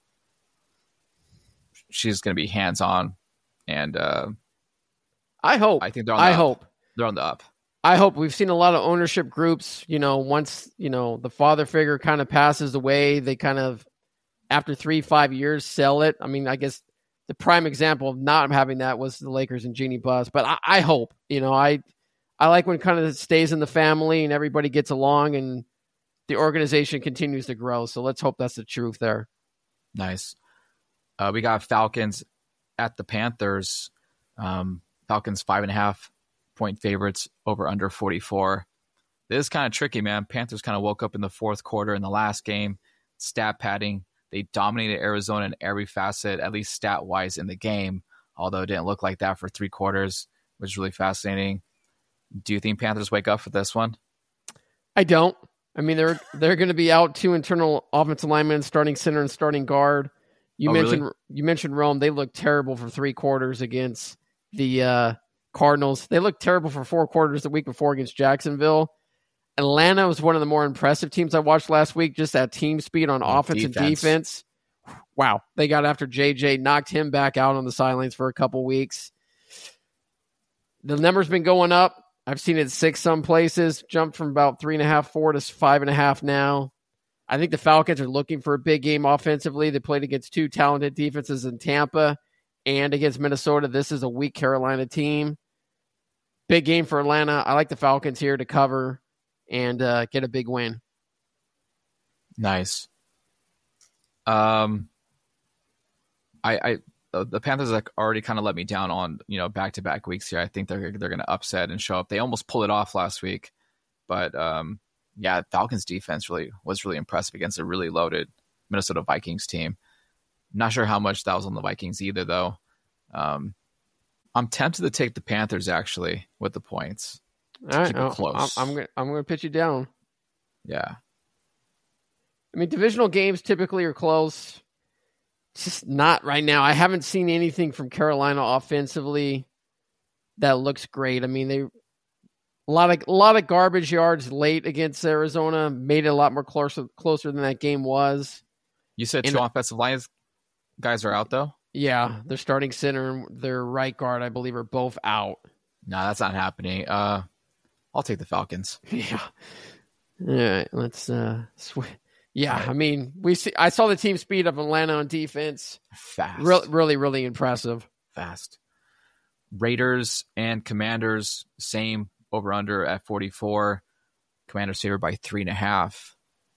she's gonna be hands on, and uh, I hope. I think they're on the I up. hope. They're on the up. I hope. We've seen a lot of ownership groups, you know, once, you know, the father figure kind of passes away, they kind of, after three, five years, sell it. I mean, I guess the prime example of not having that was the Lakers and Jeannie Buss. But I, I hope, you know, I I like when it kind of stays in the family and everybody gets along and the organization continues to grow. So let's hope that's the truth there. Nice. Uh, we got Falcons at the Panthers. Um, Falcons five and a half point favorites over under forty-four. This is kind of tricky, man. Panthers kind of woke up in the fourth quarter in the last game. Stat padding. They dominated Arizona in every facet, at least stat-wise, in the game, although it didn't look like that for three quarters, which is really fascinating. Do you think Panthers wake up for this one? I don't. I mean, they're they're going to be out two internal offensive linemen, starting center and starting guard. You oh, mentioned really? you mentioned Rome. They looked terrible for three quarters against the uh, Cardinals. They looked terrible for four quarters the week before against Jacksonville. Atlanta was one of the more impressive teams I watched last week. Just that team speed on offense defense. and defense. Wow. They got after J J, knocked him back out on the sidelines for a couple weeks. The number's been going up. I've seen it six some places, jumped from about three and a half, four to five and a half now. I think the Falcons are looking for a big game offensively. They played against two talented defenses in Tampa and against Minnesota. This is a weak Carolina team. Big game for Atlanta. I like the Falcons here to cover and uh, get a big win. Nice. Um, I, I the Panthers like already kind of let me down on, you know, back-to-back weeks here. I think they're they're going to upset and show up. They almost pulled it off last week, but um, yeah, Falcons defense really was really impressive against a really loaded Minnesota Vikings team. Not sure how much that was on the Vikings either, though. Um, I'm tempted to take the Panthers actually with the points. All right, keep it close. I'm, I'm gonna I'm gonna pitch you down. Yeah. I mean, divisional games typically are close. It's just not right now. I haven't seen anything from Carolina offensively that looks great. I mean, they a lot of a lot of garbage yards late against Arizona made it a lot more closer closer than that game was. You said and, two offensive lines guys are out though? Yeah, their starting center and their right guard, I believe, are both out. No, that's not happening. Uh, I'll take the Falcons. Yeah. All right, let's uh sw- Yeah, I mean, we see. I saw the team speed of Atlanta on defense. Fast. Re- really, really impressive. Fast. Raiders and Commanders, same over under at forty-four. Commanders favored by three and a half.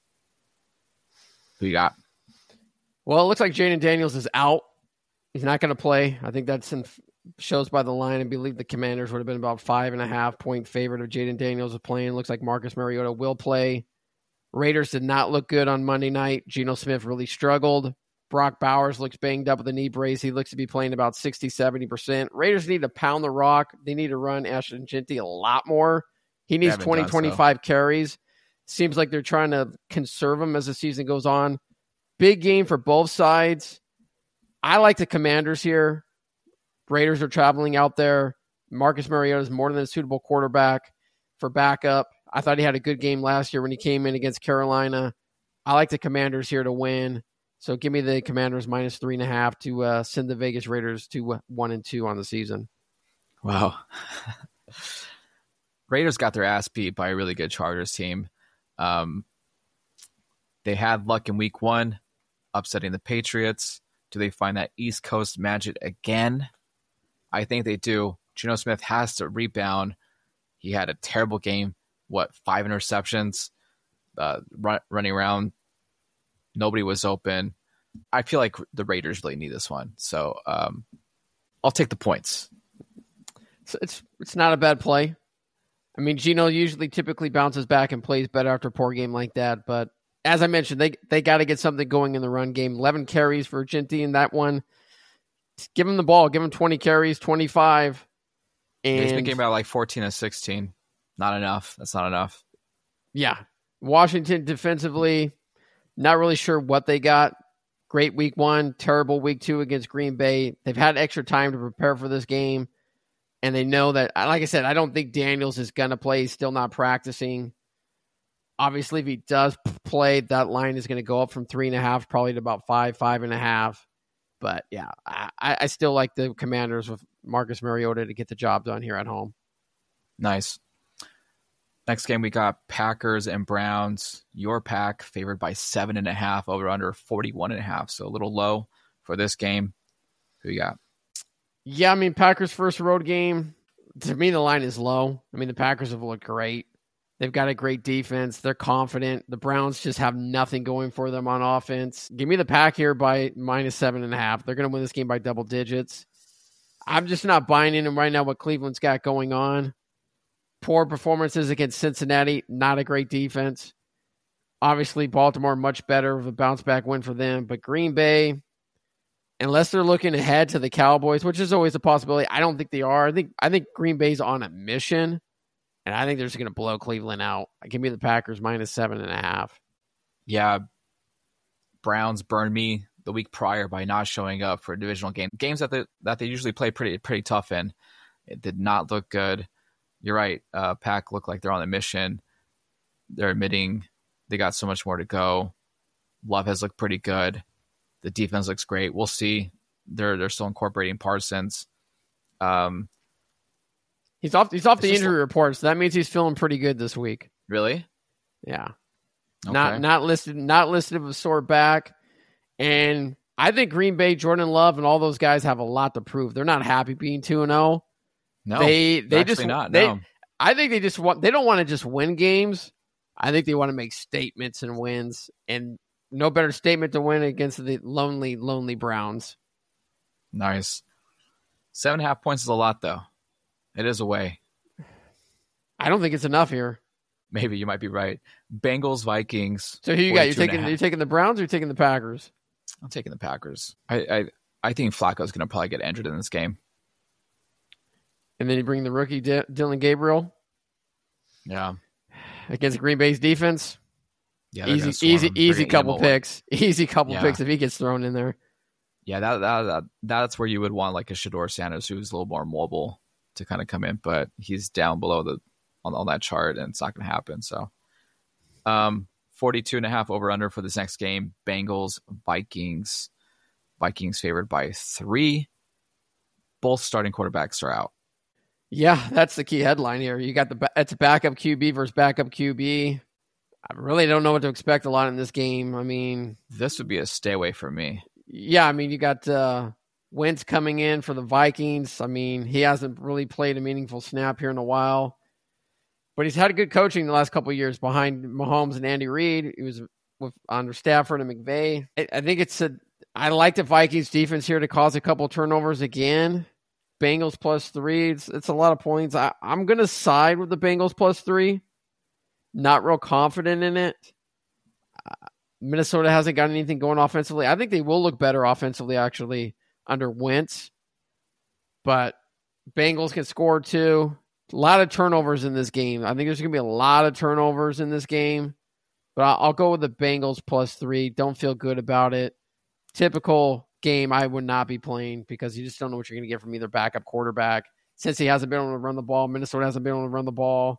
Who you got? Well, it looks like Jaden Daniels is out. He's not going to play. I think that's in, shows by the line. I believe the Commanders would have been about five and a half point favorite if Jaden Daniels was playing. Looks like Marcus Mariota will play. Raiders did not look good on Monday night. Geno Smith really struggled. Brock Bowers looks banged up with a knee brace. He looks to be playing about sixty, seventy percent. Raiders need to pound the rock. They need to run Ashton Jeanty a lot more. He needs twenty, twenty-five so. carries. Seems like they're trying to conserve him as the season goes on. Big game for both sides. I like the Commanders here. Raiders are traveling out there. Marcus Mariota is more than a suitable quarterback for backup. I thought he had a good game last year when he came in against Carolina. I like the Commanders here to win. So give me the Commanders minus three and a half to uh, send the Vegas Raiders to one and two on the season. Wow. Raiders got their ass beat by a really good Chargers team. Um, they had luck in week one, upsetting the Patriots. Do they find that East Coast magic again? I think they do. Geno Smith has to rebound. He had a terrible game. What, five interceptions, uh, run, running around. Nobody was open. I feel like the Raiders really need this one. So um, I'll take the points. So it's it's not a bad play. I mean, Geno usually typically bounces back and plays better after a poor game like that. But as I mentioned, they they got to get something going in the run game. eleven carries for Jeanty in that one. Just give him the ball. Give him twenty carries, twenty-five. And he's been getting about like fourteen or sixteen. Not enough. That's not enough. Yeah. Washington defensively, not really sure what they got. Great week one, terrible week two against Green Bay. They've had extra time to prepare for this game. And they know that, like I said, I don't think Daniels is going to play. He's still not practicing. Obviously, if he does play, that line is going to go up from three and a half, probably to about five, five and a half. But yeah, I, I still like the Commanders with Marcus Mariota to get the job done here at home. Nice. Next game, we got Packers and Browns. Your pack favored by seven and a half, over under forty-one and a half. So a little low for this game. Who you got? Yeah, I mean, Packers' first road game, to me, the line is low. I mean, the Packers have looked great. They've got a great defense. They're confident. The Browns just have nothing going for them on offense. Give me the Pack here by minus seven and a half. They're going to win this game by double digits. I'm just not buying in them right now what Cleveland's got going on. Poor performances against Cincinnati. Not a great defense. Obviously, Baltimore much better of a bounce-back win for them. But Green Bay, unless they're looking ahead to the Cowboys, which is always a possibility, I don't think they are. I think I think Green Bay's on a mission. And I think they're just going to blow Cleveland out. Give me the Packers minus seven and a half. Yeah, Browns burned me the week prior by not showing up for a divisional game. Games that they, that they usually play pretty pretty tough in. It did not look good. You're right. Uh, Pack look like they're on a mission. They're admitting they got so much more to go. Love has looked pretty good. The defense looks great. We'll see. They're they're still incorporating Parsons. Um. He's off. He's off the just injury like, report, so that means he's feeling pretty good this week. Really? Yeah. Okay. Not not listed. Not listed of a sore back, and I think Green Bay, Jordan Love, and all those guys have a lot to prove. They're not happy being two and zero. No, they they actually just not. They, no. I think they just want. They don't want to just win games. I think they want to make statements and wins, and no better statement to win against the lonely, lonely Browns. Nice. Seven and a half points is a lot, though. It is away. I don't think it's enough here. Maybe you might be right. Bengals, Vikings. So who you got? You're taking you're taking the Browns or you're taking the Packers? I'm taking the Packers. I I, I think Flacco's going to probably get injured in this game. And then you bring the rookie D- Dylan Gabriel. Yeah. Against Green Bay's defense. Yeah. Easy, easy, easy couple picks. Easy couple yeah. picks if he gets thrown in there. Yeah, that, that that that's where you would want like a Shedeur Sanders who's a little more mobile to kind of come in, but he's down below the on, on that chart and it's not going to happen. So um, forty-two and a half over under for this next game. Bengals, Vikings. Vikings favored by three. Both starting quarterbacks are out. Yeah, that's the key headline here. You got the it's a backup Q B versus backup Q B. I really don't know what to expect a lot in this game. I mean, this would be a stay away for me. Yeah, I mean, you got uh, Wentz coming in for the Vikings. I mean, he hasn't really played a meaningful snap here in a while, but he's had a good coaching the last couple of years behind Mahomes and Andy Reid. He was with under Stafford and McVay. I, I think it's a. I like the Vikings defense here to cause a couple turnovers again. Bengals plus three. It's, it's a lot of points. I, I'm going to side with the Bengals plus three. Not real confident in it. Uh, Minnesota hasn't got anything going offensively. I think they will look better offensively, actually, under Wentz. But Bengals can score, too. A lot of turnovers in this game. I think there's going to be a lot of turnovers in this game. But I'll, I'll go with the Bengals plus three. Don't feel good about it. Typical game I would not be playing because you just don't know what you're going to get from either backup quarterback. Since he hasn't been able to run the ball, Minnesota hasn't been able to run the ball.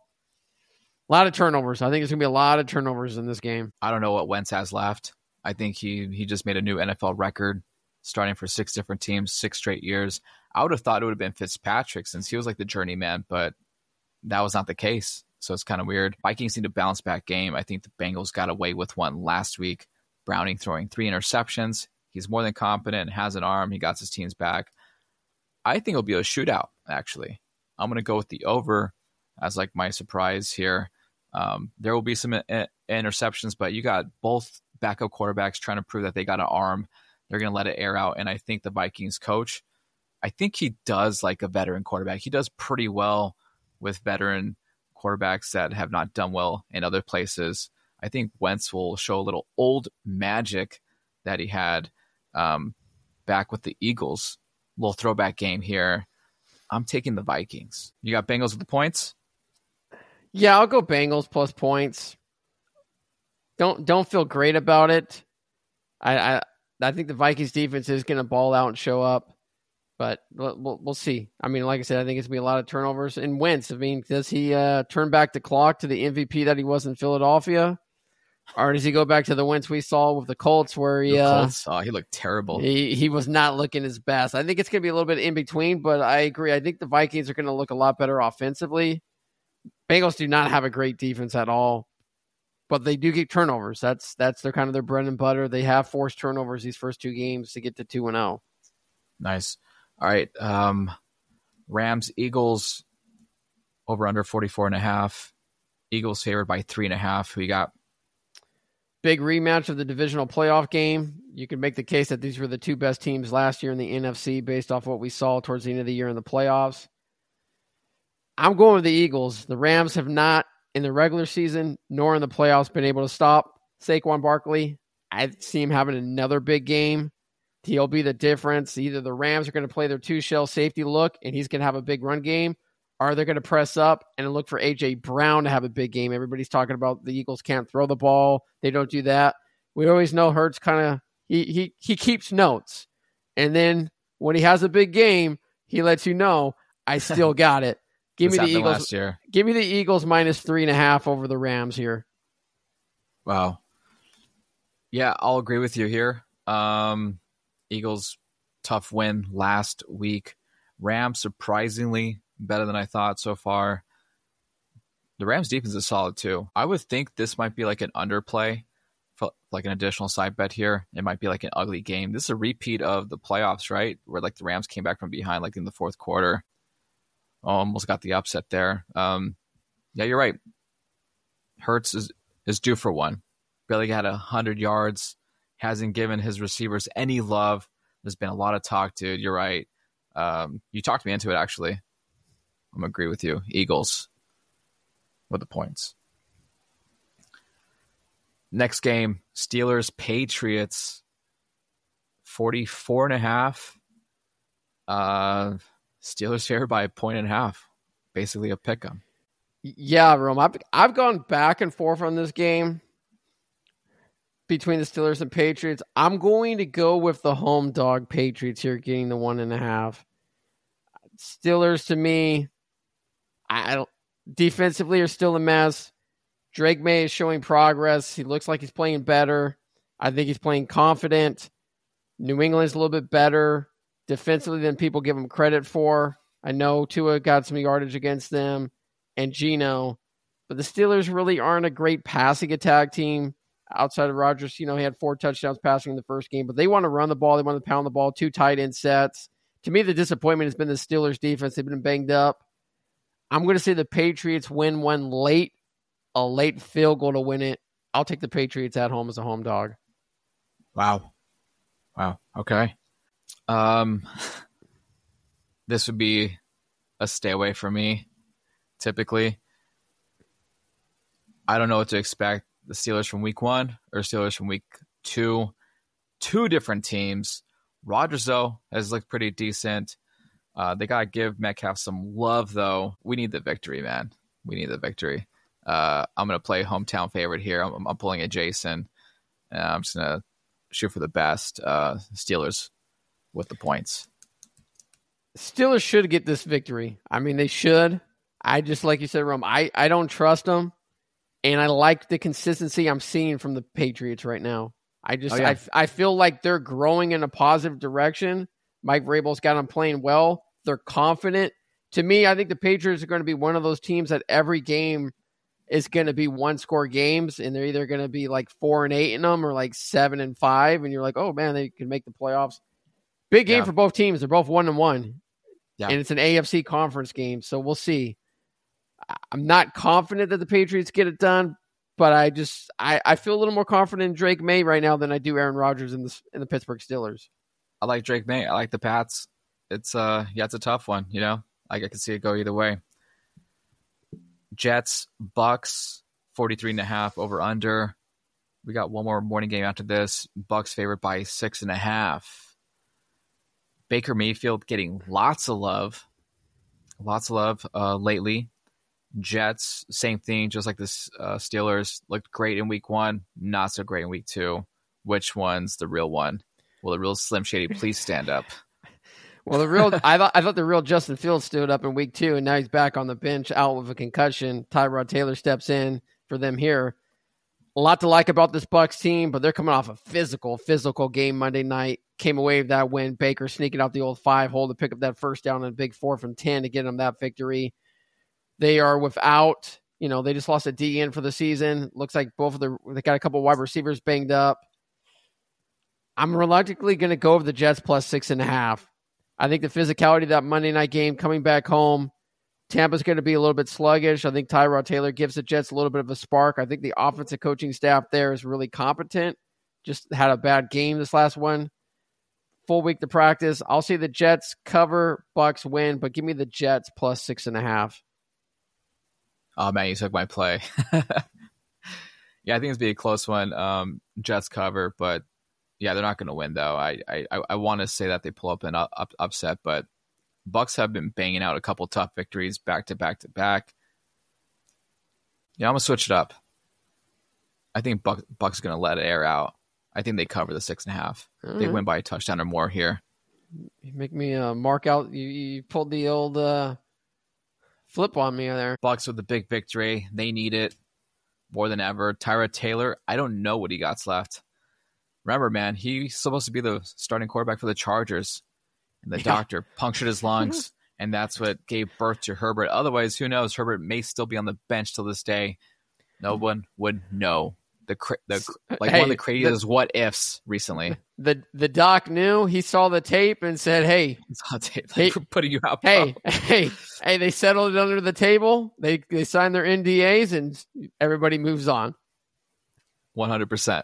A lot of turnovers. I think there's going to be a lot of turnovers in this game. I don't know what Wentz has left. I think he he just made a new N F L record, starting for six different teams, six straight years. I would have thought it would have been Fitzpatrick since he was like the journeyman, but that was not the case. So it's kind of weird. Vikings need a bounce back game. I think the Bengals got away with one last week. Browning throwing three interceptions. He's more than competent, has an arm. He got his teams back. I think it'll be a shootout, actually. I'm going to go with the over as like my surprise here. Um, there will be some in- interceptions, but you got both backup quarterbacks trying to prove that they got an arm. They're going to let it air out. And I think the Vikings coach, I think he does like a veteran quarterback. He does pretty well with veteran quarterbacks that have not done well in other places. I think Wentz will show a little old magic that he had um, back with the Eagles. Little throwback game here. I'm taking the Vikings. You got Bengals with the points? Yeah, I'll go Bengals plus points. Don't don't feel great about it. I I, I think the Vikings defense is going to ball out and show up, but we'll we'll see. I mean, like I said, I think it's going to be a lot of turnovers. And Wentz, I mean, does he uh, turn back the clock to the M V P that he was in Philadelphia? Or does he go back to the Wentz we saw with the Colts where he, the uh, Colts, oh, he looked terrible. He, he was not looking his best. I think it's going to be a little bit in between, but I agree. I think the Vikings are going to look a lot better offensively. Bengals do not have a great defense at all, but they do get turnovers. That's that's their kind of their bread and butter. They have forced turnovers these first two games to get to two and zero. Nice. All right. Um, Rams, Eagles, over under forty-four and a half. Eagles favored by three and a half. Who you got? Big rematch of the divisional playoff game. You can make the case that these were the two best teams last year in the N F C based off what we saw towards the end of the year in the playoffs. I'm going with the Eagles. The Rams have not, in the regular season, nor in the playoffs, been able to stop Saquon Barkley. I see him having another big game. He'll be the difference. Either the Rams are going to play their two-shell safety look, and he's going to have a big run game, or they're going to press up and look for A J. Brown to have a big game. Everybody's talking about the Eagles can't throw the ball. They don't do that. We always know Hurts kind of he he he keeps notes, and then when he has a big game, he lets you know I still got it. Give me the Eagles. Last year. Give me the Eagles minus three and a half over the Rams here. Wow. Yeah, I'll agree with you here. Um, Eagles tough win last week. Rams surprisingly better than I thought so far. The Rams defense is solid too. I would think this might be like an underplay, for like an additional side bet here. It might be like an ugly game. This is a repeat of the playoffs, right? Where like the Rams came back from behind like in the fourth quarter. Almost got the upset there. Um, yeah, you're right. Hurts is, is due for one. Barely got one hundred yards. Hasn't given his receivers any love. There's been a lot of talk, dude. You're right. Um, you talked me into it, actually. I'm going to agree with you. Eagles with the points. Next game, Steelers-Patriots. forty-four and a half. Uh, Steelers favored by a point and a half. Basically a pick 'em. Yeah, Rome. I've, I've gone back and forth on this game between the Steelers and Patriots. I'm going to go with the home dog Patriots here, getting the one and a half. Steelers, to me, I don't, defensively are still a mess. Drake May is showing progress. He looks like he's playing better. I think he's playing confident. New England's a little bit better defensively than people give him credit for. I know Tua got some yardage against them and Geno, but the Steelers really aren't a great passing attack team outside of Rodgers. You know, he had four touchdowns passing in the first game, but they want to run the ball. They want to pound the ball, two tight end sets. To me, the disappointment has been the Steelers defense. They've been banged up. I'm going to say the Patriots win one late, a late field goal to win it. I'll take the Patriots at home as a home dog. Wow. Wow. Okay. Um, this would be a stay away for me, typically. I don't know what to expect. The Steelers from week one or Steelers from week two. Two different teams. Rodgers, though, has looked pretty decent. Uh, they got to give Metcalf some love, though. We need the victory, man. We need the victory. Uh, I'm going to play hometown favorite here. I'm, I'm pulling a Jason. And I'm just going to shoot for the best. Uh, Steelers with the points. Steelers should get this victory. I mean, they should. I just, like you said, Rome, I, I don't trust them. And I like the consistency I'm seeing from the Patriots right now. I just, oh, yeah. I, I feel like they're growing in a positive direction. Mike Vrabel's got them playing well. They're confident. To me, I think the Patriots are going to be one of those teams that every game is going to be one-score games, and they're either going to be like four and eight in them or like seven and five, and you're like, oh man, they can make the playoffs. Big game yeah. for both teams. They're both one and one, yeah. and it's an A F C conference game, so we'll see. I'm not confident that the Patriots get it done, but I just I, I feel a little more confident in Drake May right now than I do Aaron Rodgers in the in the Pittsburgh Steelers. I like Drake May. I like the Pats. It's uh yeah, it's a tough one. You know, I, I can see it go either way. Jets, Bucks, forty-three and a half over under. We got one more morning game after this. Bucks favored by six and a half. Baker Mayfield getting lots of love, lots of love uh, lately. Jets, same thing, just like the uh, Steelers, looked great in week one, not so great in week two. Which one's the real one? Will the real Slim Shady please stand up? Well, the real I thought I thought the real Justin Fields stood up in week two, and now he's back on the bench out with a concussion. Tyrod Taylor steps in for them here. A lot to like about this Bucs team, but they're coming off a physical, physical game Monday night. Came away with that win. Baker sneaking out the old five hole to pick up that first down and a big four from ten to get them that victory. They are without, you know, they just lost a D N for the season. Looks like both of the, they got a couple wide receivers banged up. I'm reluctantly going to go over the Jets plus six and a half. I think the physicality of that Monday night game coming back home, Tampa's going to be a little bit sluggish. I think Tyrod Taylor gives the Jets a little bit of a spark. I think the offensive coaching staff there is really competent. Just had a bad game this last one. Full week to practice. I'll say the Jets cover, Bucks win, but give me the Jets plus six and a half. Oh, man, you took my play. Yeah, I think it's be a close one. Um, Jets cover, but yeah, they're not going to win though. I I, I want to say that they pull up an up, up, upset, but Bucks have been banging out a couple tough victories back to back to back. Yeah, I'm gonna switch it up. I think Buck, Bucks going to let it air out. I think they cover the six and a half. All They right. win by a touchdown or more here. You make me uh, mark out. You, you pulled the old uh, flip on me there. Bucks with the big victory. They need it more than ever. Tyrod Taylor, I don't know what he got left. Remember, man, he's supposed to be the starting quarterback for the Chargers. And the Yeah. doctor punctured his lungs, and that's what gave birth to Herbert. Otherwise, who knows? Herbert may still be on the bench till this day. No one would know. The, cra- the like Hey, one of the craziest the- what ifs recently. The the doc knew. He saw the tape and said, "Hey, It's on tape. Hey, We're putting you out. hey, bro. hey, hey!" They settled it under the table. They they signed their N D As, and everybody moves on. one hundred percent.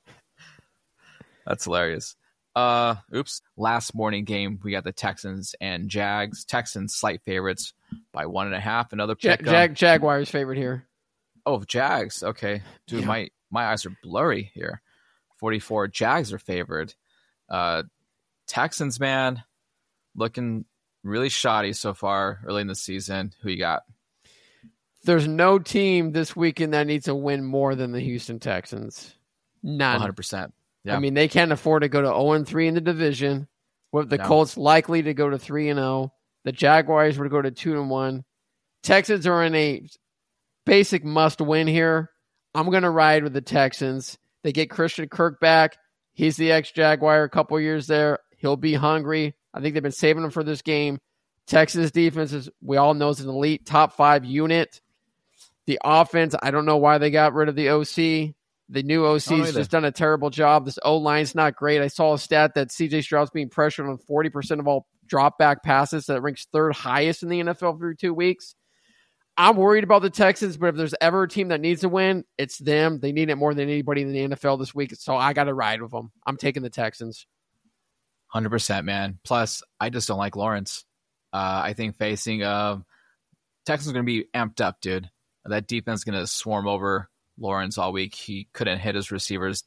That's hilarious. Uh, oops. Last morning game, we got the Texans and Jags. Texans slight favorites by one and a half. Another Ja- pick. Jag Jaguars favorite here. Oh, Jags. Okay. Dude, Yeah. my, my eyes are blurry here. forty-four. Jags are favored. Uh, Texans, man, looking really shoddy so far early in the season. Who you got? There's no team this weekend that needs to win more than the Houston Texans. None. one hundred percent. Yeah. I mean, they can't afford to go to zero and three in the division. With the No. Colts likely to go to three and zero, the Jaguars would go to two and one. Texans are in a basic must win here. I'm going to ride with the Texans. They get Christian Kirk back. He's the ex-Jaguar a couple years there. He'll be hungry. I think they've been saving him for this game. Texas defense is, we all know, is an elite top five unit. The offense, I don't know why they got rid of the O C. The new O C I don't has either. just done a terrible job. This O-line's not great. I saw a stat that C J Stroud's being pressured on forty percent of all drop back passes. That ranks third highest in the N F L through two weeks. I'm worried about the Texans, but if there's ever a team that needs to win, it's them. They need it more than anybody in the N F L this week, so I got to ride with them. I'm taking the Texans. one hundred percent, man. Plus, I just don't like Lawrence. Uh, I think facing uh, Texans is going to be amped up, dude. That defense is going to swarm over Lawrence all week. He couldn't hit his receivers.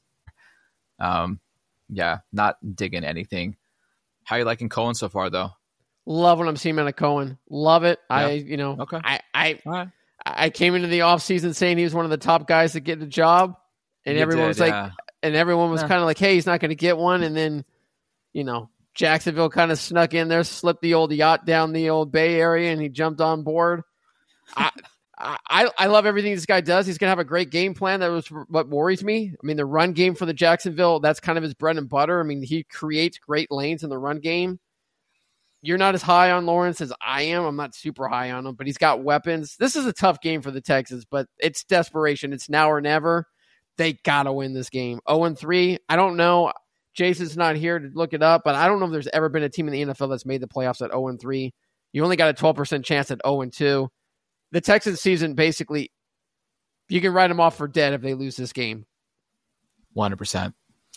Um, yeah, not digging anything. How you liking Cohen so far, though? Love what I'm seeing out of Cohen. Love it. Yeah. I, you know, Okay. I, I, All right. I came into the offseason saying he was one of the top guys to get the job, and You everyone did, was like, yeah. and everyone was Yeah. kind of like, "Hey, he's not going to get one." And then, you know, Jacksonville kind of snuck in there, slipped the old yacht down the old Bay Area, and he jumped on board. I, I, I love everything this guy does. He's going to have a great game plan. That was what worries me. I mean, the run game for the Jacksonville, that's kind of his bread and butter. I mean, he creates great lanes in the run game. You're not as high on Lawrence as I am. I'm not super high on him, but he's got weapons. This is a tough game for the Texans, but it's desperation. It's now or never. They got to win this game. oh and three. I don't know. Jason's not here to look it up, but I don't know if there's ever been a team in the N F L that's made the playoffs at oh and three. You only got a twelve percent chance at oh and two. The Texans season, basically, you can write them off for dead if they lose this game. one hundred percent.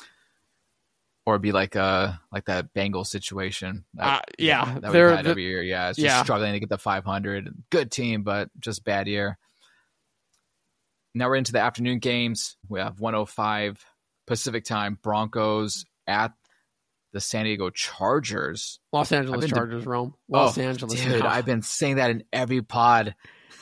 Or be like uh like that Bengals situation. Uh, That, yeah, that they're we've had the- every year. Yeah, it's just yeah. struggling to get the five hundred. Good team, but just bad year. Now we're into the afternoon games. We have one oh five Pacific time. Broncos at the San Diego Chargers. Los I've Angeles been to- Chargers, Rome. Los Oh, Angeles. Dude, now. I've been saying that in every pod.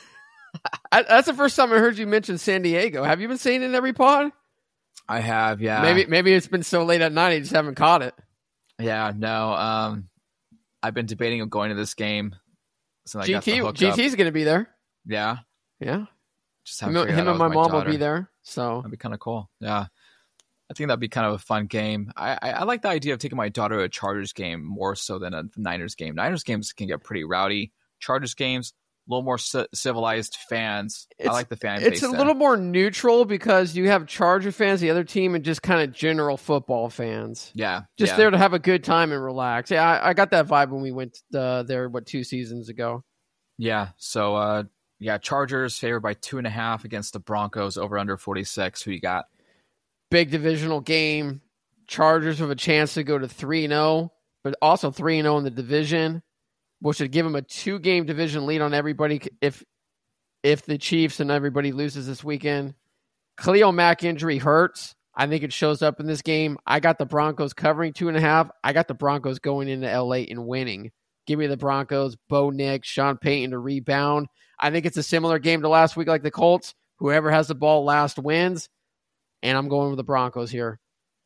I, that's the first time I heard you mention San Diego. Have you been saying it in every pod? I have, yeah. Maybe maybe it's been so late at night I just haven't caught it. Yeah, no. Um, I've been debating of going to this game. So I got the G T hook G up. T's going to be there. Yeah, Yeah. just Him, haven't figured him that and out my with mom daughter. will be there. So That'd be kind of cool. Yeah. I think that'd be kind of a fun game. I, I, I like the idea of taking my daughter to a Chargers game more so than a Niners game. Niners games can get pretty rowdy. Chargers games, little more c- civilized fans. It's, I like the fan It's base a there. little more neutral because you have Charger fans, the other team, and just kind of general football fans. Yeah. Just yeah. there to have a good time and relax. Yeah, I, I got that vibe when we went uh, there, what, two seasons ago. Yeah. So, uh, yeah, Chargers favored by two and a half against the Broncos over under forty-six. Who you got? Big divisional game. Chargers have a chance to go to three and oh, but also three and oh in the division, which would give them a two-game division lead on everybody if if the Chiefs and everybody loses this weekend. Khalil Mack injury hurts. I think it shows up in this game. I got the Broncos covering two and a half. I got the Broncos going into L A and winning. Give me the Broncos, Bo Nix, Sean Payton to rebound. I think it's a similar game to last week like the Colts. Whoever has the ball last wins, and I'm going with the Broncos here.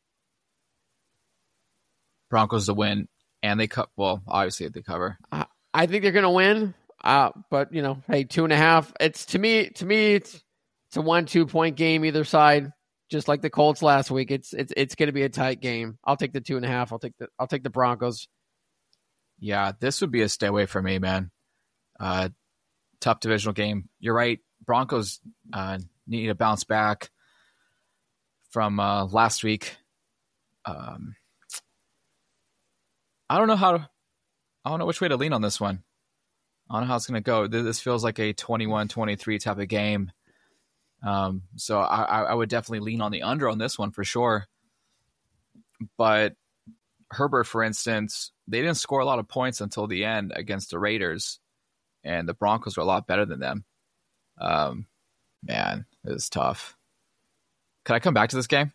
Broncos to win, and they cut. Well, obviously they cover. I, I think they're going to win, uh, but you know, hey, two and a half. It's to me, to me, it's it's a one two point game either side, just like the Colts last week. It's it's it's going to be a tight game. I'll take the two and a half. I'll take the I'll take the Broncos. Yeah, this would be a stay away for me, man. Uh, tough divisional game. You're right. Broncos uh, need to bounce back from uh, last week. Um, I don't know how to, I don't know which way to lean on this one. I don't know how it's going to go. This feels like a twenty-one twenty-three type of game. Um, so I, I would definitely lean on the under on this one for sure. But Herbert, for instance, they didn't score a lot of points until the end against the Raiders, and the Broncos were a lot better than them. Um, man, it was tough. Could I come back to this game?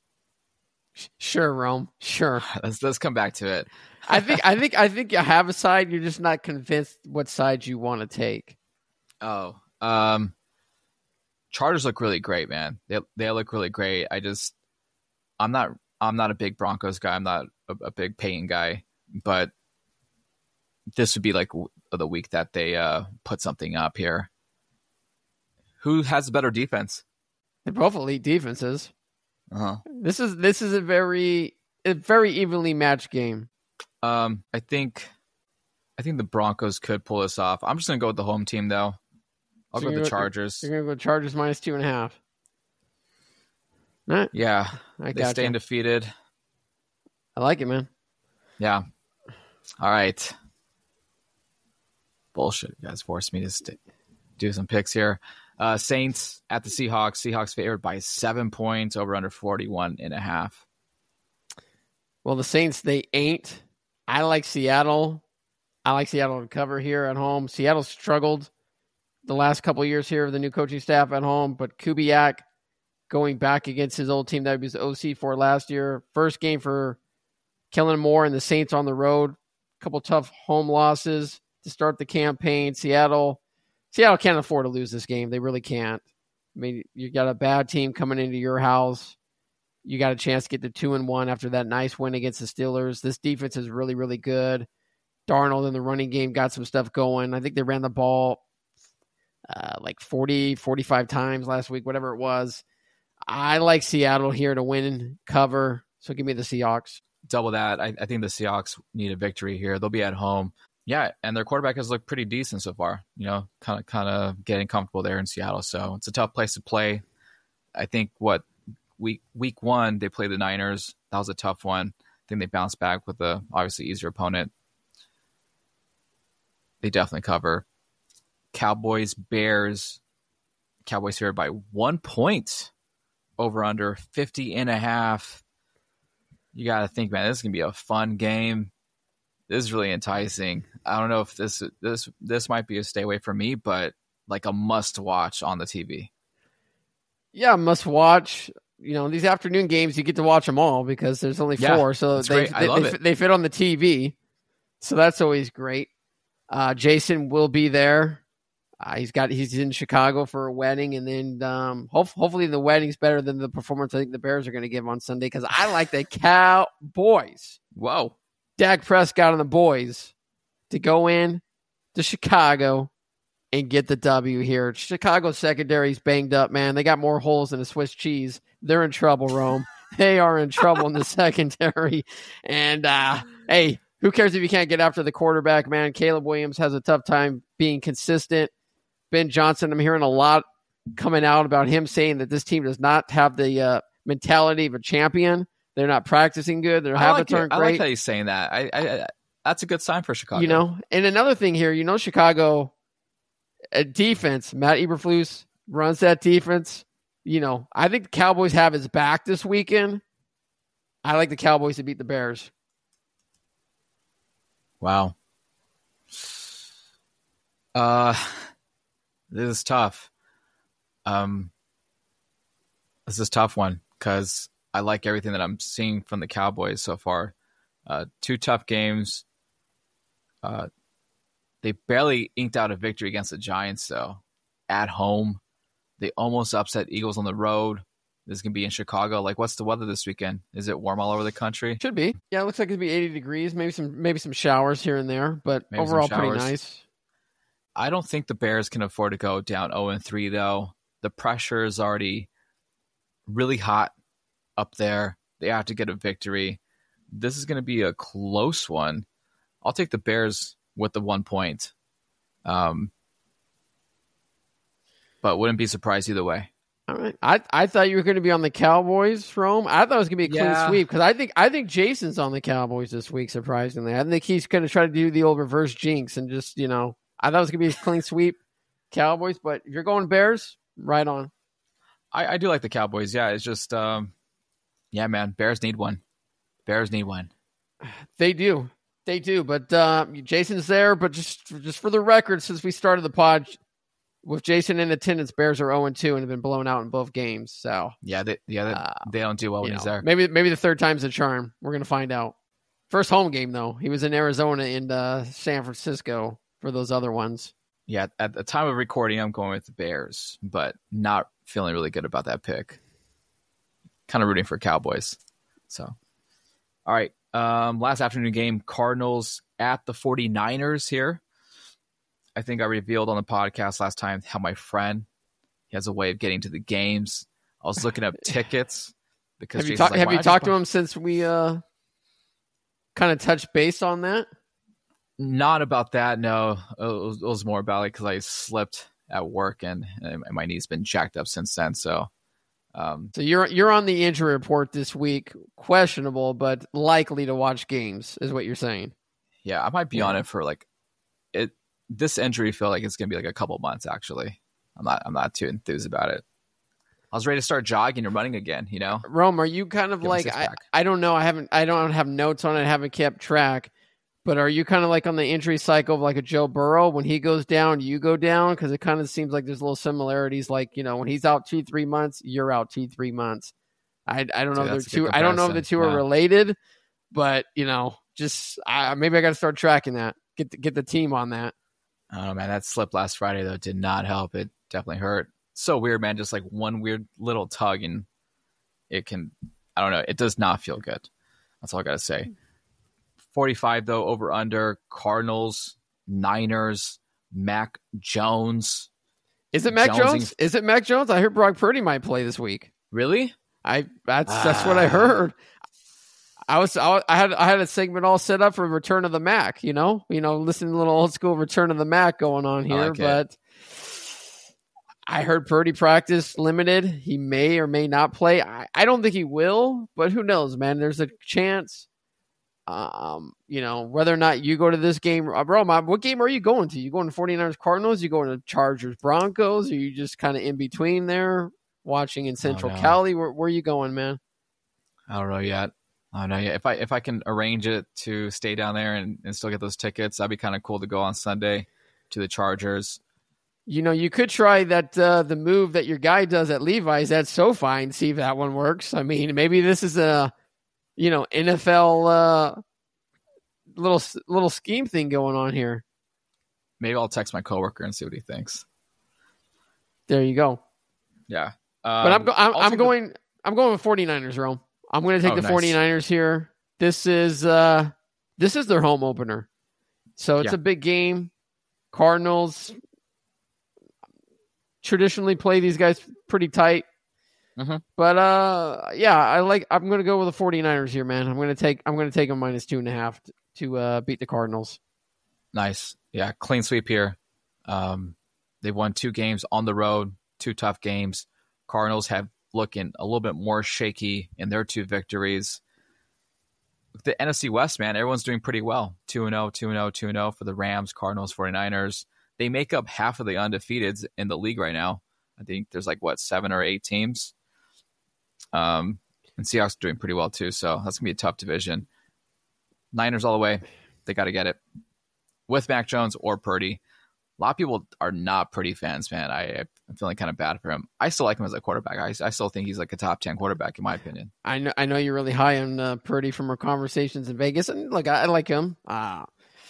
Sure, Rome. Sure. Let's let's come back to it. I think I think I think you have a side. You're just not convinced what side you want to take. Oh, um, Chargers look really great, man. They they look really great. I just I'm not I'm not a big Broncos guy. I'm not a, a big Payton guy, but this would be like w- the week that they uh, put something up here. Who has a better defense? They're both elite defenses. Uh-huh. This is this is a very a very evenly matched game. Um, I think I think the Broncos could pull this off. I'm just gonna go with the home team though. I'll So go with you're the gonna- Chargers. You're gonna go Chargers minus two and a half. All right. Yeah, I they got stay you. undefeated. I like it, man. Yeah. All right. Bullshit. You guys forced me to st- do some picks here. Uh, Saints at the Seahawks. Seahawks favored by seven points over under forty-one and a half. Well, the Saints, they ain't. I like Seattle. I like Seattle to cover here at home. Seattle struggled the last couple of years here with the new coaching staff at home, but Kubiak going back against his old team that he was the O C for last year. First game for Kellen Moore and the Saints on the road. A couple tough home losses to start the campaign. Seattle, Seattle can't afford to lose this game. They really can't. I mean, you got a bad team coming into your house. You got a chance to get to two and one after that nice win against the Steelers. This defense is really, really good. Darnold in the running game got some stuff going. I think they ran the ball uh, like forty, forty-five times last week, whatever it was. I like Seattle here to win and cover. So give me the Seahawks. Double that. I, I think the Seahawks need a victory here. They'll be at home. Yeah, and their quarterback has looked pretty decent so far. You know, kind of, kind of getting comfortable there in Seattle. So it's a tough place to play. I think what week week one they played the Niners. That was a tough one. I think they bounced back with a obviously easier opponent. They definitely cover. Cowboys, Bears. Cowboys here by one point over under fifty and a half. You got to think, man, this is going to be a fun game. This is really enticing. I don't know if this this this might be a stay away for me, but like a must watch on the T V. Yeah, must watch. You know, these afternoon games, you get to watch them all because there's only Yeah, four. So that's they, great. I they, love they, it. they fit on the T V. So that's always great. Uh, Jason will be there. Uh, he's got he's in Chicago for a wedding, and then um, hope, hopefully the wedding's better than the performance I think the Bears are going to give on Sunday because I like the Cowboys. Whoa. Dak Prescott and the boys to go in to Chicago and get the W here. Chicago's secondary's banged up, man. They got more holes than a Swiss cheese. They're in trouble, Rome. They are in trouble in the secondary. And, uh, hey, who cares if you can't get after the quarterback, man? Caleb Williams has a tough time being consistent. Ben Johnson, I'm hearing a lot coming out about him saying that this team does not have the uh, mentality of a champion. They're not practicing good. Their I habits like aren't it. great. I like how he's saying that. I, I, I, that's a good sign for Chicago. You know, and another thing here, you know, Chicago uh, defense, Matt Eberflus runs that defense. You know, I think the Cowboys have his back this weekend. I like the Cowboys to beat the Bears. Wow. Uh, this is tough. Um, this is a tough one because I like everything that I'm seeing from the Cowboys so far. Uh, two tough games. Uh, they barely inked out a victory against the Giants, though. At home, they almost upset Eagles on the road. This is going to be in Chicago. Like, what's the weather this weekend? Is it warm all over the country? Should be. Yeah, it looks like it'd be eighty degrees. Maybe some maybe some showers here and there, but Maybe overall pretty nice. I don't think the Bears can afford to go down oh and three, though. The pressure is already really hot up there. They have to get a victory. This is going to be a close one. I'll take the Bears with the one point. Um, but wouldn't be surprised either way. All right. I, I thought you were going to be on the Cowboys, Rome. I thought it was going to be a clean Yeah. sweep because I think I think Jason's on the Cowboys this week, surprisingly. I think he's going to try to do the old reverse jinx and just, you know, I thought it was going to be a clean sweep Cowboys, but if you're going Bears, right on. I, I do like the Cowboys. Yeah, it's just, um, yeah, man, Bears need one. Bears need one. They do. They do. But uh, Jason's there. But just, just for the record, since we started the pod, with Jason in attendance, Bears are oh and two and have been blown out in both games. So Yeah, they, yeah, they, Uh, they don't do well when you he's know, there. maybe maybe the third time's a charm. We're going to find out. First home game, though. He was in Arizona and uh, San Francisco for those other ones. Yeah, at the time of recording, I'm going with the Bears, but not feeling really good about that pick. Kind of rooting for Cowboys. So, all right. Um, last afternoon game, Cardinals at the 49ers here. I think I revealed on the podcast last time how my friend, he has a way of getting to the games. I was looking up tickets because Have you, Jason's ta- like, have "Why you not just talked buy-" to him since we uh, kind of touched base on that? Not about that. No, it was, it was more about it because I slipped at work and, and my knee's been jacked up since then. So, um, So you're you're on the injury report this week. Questionable, but likely to watch games, is what you're saying. yeah, I might be Yeah. on it for like it. This injury feel like it's gonna be like a couple months. Actually, I'm not. I'm not too enthused about it. I was ready to start jogging and running again. You know, Rome, are you kind of Give him like six I, pack. I don't know. I haven't I don't have notes on it. I haven't kept track. But are you kind of like on the injury cycle of like a Joe Burrow? When he goes down, you go down? Because it kind of seems like there's little similarities. Like, you know, when he's out two, three months, you're out two, three months. I I don't know Dude, if they're that's a two. good I don't know if the comparison. two are Yeah. related, but you know, just I, maybe I got to start tracking that. Get the, get the team on that. I don't know, man. That slip last Friday though did not help. It definitely hurt. So weird, man. Just like one weird little tug and it can. I don't know. It does not feel good. That's all I gotta say. forty-five though, over under. Cardinals, Niners, Mac Jones. Is it Mac Jonesing- Jones? Is it Mac Jones? I heard Brock Purdy might play this week. Really? I that's that's what I Ah. heard. I was I, I had I had a segment all set up for Return of the Mac. You know, you know, listen to a little old school Return of the Mac going on I here, like it. but I heard Purdy practice limited. He may or may not play. I, I don't think he will, but who knows, man? There's a chance. Um, you know, whether or not you go to this game, uh, bro, my, what game are you going to? You going to 49ers Cardinals? You going to Chargers Broncos? Are you just kind of in between there, watching in Central no. Cali? Where, where are you going, man? I don't know yet. I don't know yet. If I if I can arrange it to stay down there and, and still get those tickets, that'd be kind of cool to go on Sunday to the Chargers. You know, you could try that uh, the move that your guy does at Levi's at SoFi and see if that one works. I mean, maybe this is a, you know, N F L uh, little little scheme thing going on here. Maybe I'll text my coworker and see what he thinks. There you go. Yeah. But I'm Um, go- I'm, I'll I'm take the- going I'm going with 49ers, Rome. I'm going to take Oh, the nice. 49ers here. This is uh this is their home opener. So it's Yeah. a big game. Cardinals traditionally play these guys pretty tight. Mhm. But uh yeah, I like I'm going to go with the 49ers here, man. I'm going to take I'm going to take a minus two and a half. to uh, beat the Cardinals. Nice. Yeah, clean sweep here. Um, they won two games on the road, two tough games. Cardinals have looking a little bit more shaky in their two victories. The N F C West, man, everyone's doing pretty well. two and oh, two and oh, two and oh for the Rams, Cardinals, forty-niners. They make up half of the undefeateds in the league right now. I think there's like, what, seven or eight teams? Um, and Seahawks are doing pretty well too, so that's going to be a tough division. Niners all the way. They got to get it. With Mac Jones or Purdy. A lot of people are not Purdy fans, man. I, I'm feeling kind of bad for him. I still like him as a quarterback. I, I still think he's like a top ten quarterback, in my opinion. I know I know you're really high on uh, Purdy from our conversations in Vegas, and like I, I like him. Uh,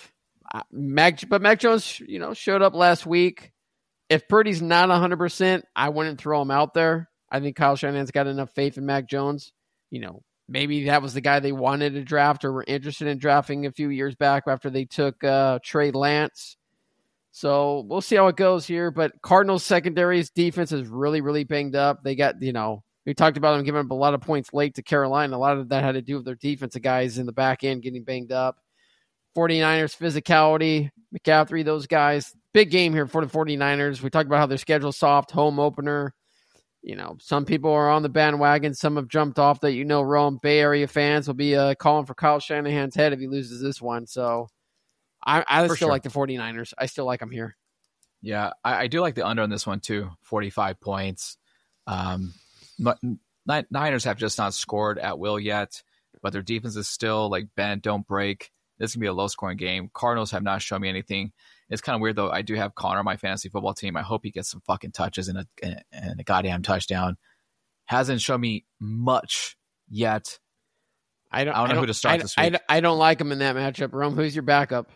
Mac, but Mac Jones, you know, showed up last week. If Purdy's not one hundred percent, I wouldn't throw him out there. I think Kyle Shanahan's got enough faith in Mac Jones. You know, maybe that was the guy they wanted to draft or were interested in drafting a few years back after they took uh, Trey Lance. So we'll see how it goes here. But Cardinals secondary's defense is really, really banged up. They got, you know, we talked about them giving up a lot of points late to Carolina. A lot of that had to do with their defensive guys in the back end getting banged up. forty-niners physicality, McCaffrey, those guys. Big game here for the forty-niners. We talked about how their schedule's soft, home opener. You know, some people are on the bandwagon. Some have jumped off that, you know, Rome Bay Area fans will be uh, calling for Kyle Shanahan's head if he loses this one. So I, I still sure. like the forty-niners. I still like them here. Yeah, I, I do like the under on this one too. forty-five points. Um, Niners have just not scored at will yet, but their defense is still like bend, don't break. This is going to be a low-scoring game. Cardinals have not shown me anything. It's kind of weird, though. I do have Connor on my fantasy football team. I hope he gets some fucking touches and a, and a goddamn touchdown. Hasn't shown me much yet. I don't, I don't know I don't, who to start I, this week. I, I don't like him in that matchup. Rome, who's your backup?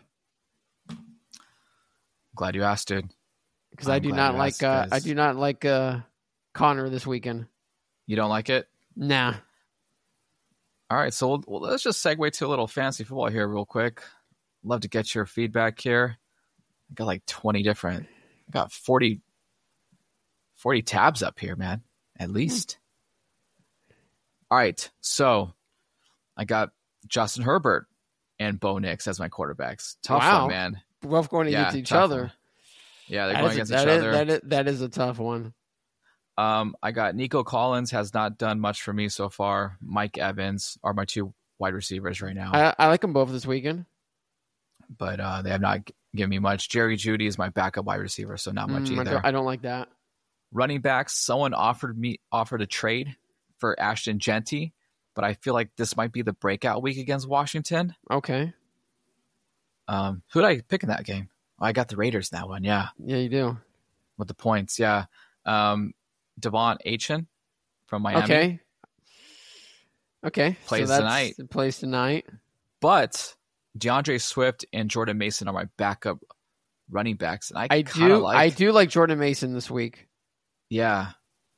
Glad you asked, dude. Because I do not like uh, I do not like uh, Connor this weekend. You don't like it? Nah. All right, so we'll, well, let's just segue to a little fantasy football here real quick. Love to get your feedback here. I got like twenty different. I got forty, forty tabs up here, man, at least. All right, so I got Justin Herbert and Bo Nix as my quarterbacks. Tough wow. one, man. Both going against yeah, each other. One. Yeah, they're that going is, against that each is, other. That is, that is a tough one. Um, I got Nico Collins has not done much for me so far. Mike Evans are my two wide receivers right now. I, I like them both this weekend. But uh, they have not g- given me much. Jerry Jeudy is my backup wide receiver, so not much mm, either. I don't, I don't like that. Running backs, someone offered me offered a trade for Ashton Genty, but I feel like this might be the breakout week against Washington. Okay. Um, who did I pick in that game? Oh, I got the Raiders in that one, yeah. Yeah, you do. With the points, yeah. Um, Devon Achane from Miami. Okay. Okay. Plays so that's, tonight. Plays tonight. But DeAndre Swift and Jordan Mason are my backup running backs. And I, I do like, I do like Jordan Mason this week. Yeah.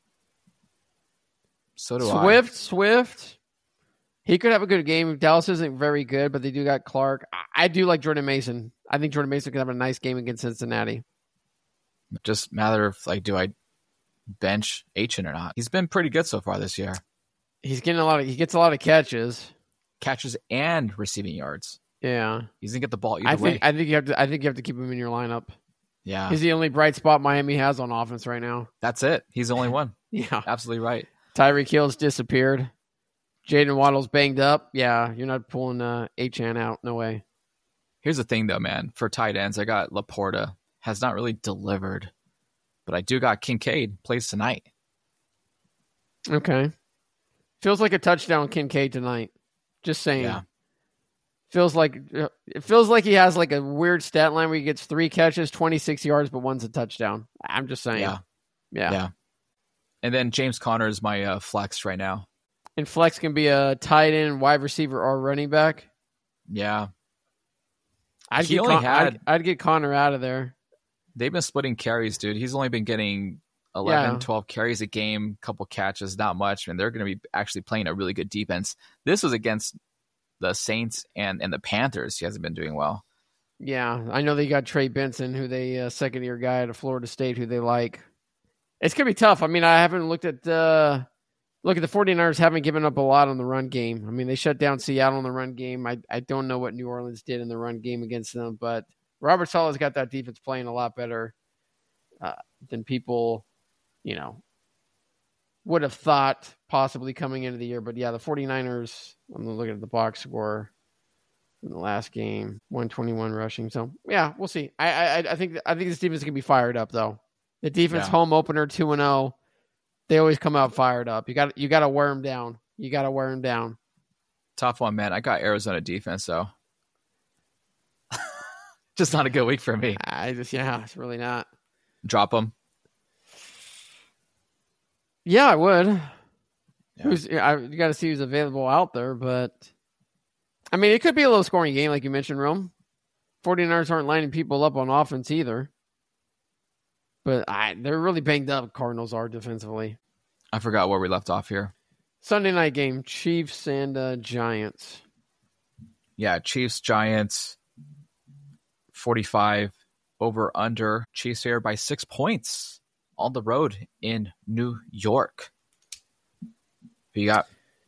So do Swift, I. Swift, Swift. He could have a good game. Dallas isn't very good, but they do got Clark. I, I do like Jordan Mason. I think Jordan Mason could have a nice game against Cincinnati. Just matter of like, do I bench Achane or not? He's been pretty good so far this year. He's getting a lot of he gets a lot of catches. Catches and receiving yards. Yeah. He's gonna get the ball either I way. think I think you have to I think you have to keep him in your lineup. Yeah. He's the only bright spot Miami has on offense right now. That's it. He's the only one. Yeah. Absolutely right. Tyreek Hill's disappeared. Jaden Waddle's banged up. Yeah, you're not pulling uh, Achane out. No way. Here's the thing, though, man. For tight ends, I got Laporta. Has not really delivered. But I do got Kincaid. Plays tonight. Okay. Feels like a touchdown Kincaid tonight. Just saying. Yeah. Feels like it feels like he has like a weird stat line where he gets three catches, twenty-six yards, but one's a touchdown. I'm just saying. Yeah. Yeah. Yeah. And then James Conner is my uh, flex right now. And flex can be a tight end, wide receiver, or running back. Yeah. I'd He get only Con- had- I'd, I'd get Connor out of there. They've been splitting carries, dude. He's only been getting eleven, Yeah. twelve carries a game, couple catches, not much. And they're going to be actually playing a really good defense. This was against the Saints and, and the Panthers. He hasn't been doing well. Yeah, I know they got Trey Benson, who they uh, second year guy at Florida State, who they like. It's gonna be tough. I mean, I haven't looked at uh, look at the 49ers haven't given up a lot on the run game. I mean, they shut down Seattle in the run game. I, I don't know what New Orleans did in the run game against them, but Robert Saleh's got that defense playing a lot better uh, than people, you know, would have thought possibly coming into the year. But yeah, the 49ers, I'm looking at the box score in the last game, one twenty-one rushing. So yeah, we'll see. I I, I think I think this defense can be fired up though. The defense Yeah. home opener two and zero. They always come out fired up. You got you got to wear them down. You got to wear them down. Tough one, man. I got Arizona defense, though. Just not a good week for me. I just yeah, it's really not. Drop them. Yeah, I would. Yeah. Who's I, you got to see who's available out there, but I mean, it could be a low scoring game, like you mentioned, Rome. 49ers aren't lining people up on offense either. But I, they're really banged up, Cardinals are defensively. I forgot where we left off here. Sunday night game, Chiefs and uh, Giants. Yeah, Chiefs, Giants, forty-five over under. Chiefs here by six points on the road in New York. Who you got?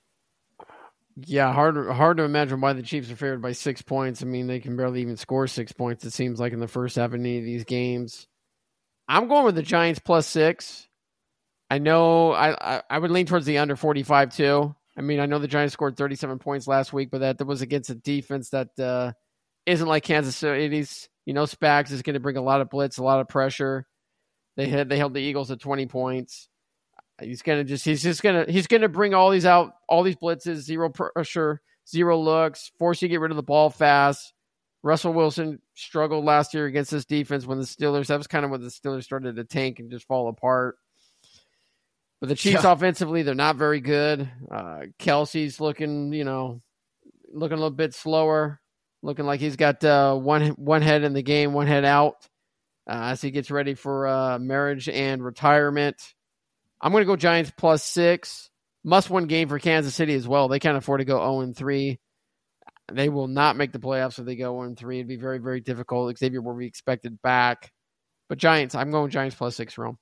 Yeah, hard hard to imagine why the Chiefs are favored by six points. I mean, they can barely even score six points, it seems like, in the first half of any of these games. I'm going with the Giants plus six. I know I, I, I would lean towards the under forty-five too. I mean, I know the Giants scored thirty-seven points last week, but that, that was against a defense that uh, isn't like Kansas City's. You know, Spags is going to bring a lot of blitz, a lot of pressure. They had they held the Eagles at twenty points. He's gonna just he's just gonna he's gonna bring all these out, all these blitzes, zero pressure, zero looks, force you to get rid of the ball fast. Russell Wilson struggled last year against this defense when the Steelers, that was kind of when the Steelers started to tank and just fall apart. But the Chiefs Yeah. offensively, they're not very good. Uh, Kelsey's looking, you know, looking a little bit slower, looking like he's got uh, one one head in the game, one head out uh, as he gets ready for uh, marriage and retirement. I'm going to go Giants plus six. Must-win game for Kansas City as well. They can't afford to go oh and three. They will not make the playoffs if they go oh and three. It'd be very, very difficult. Xavier will be expected back. But Giants, I'm going Giants plus six, Rome.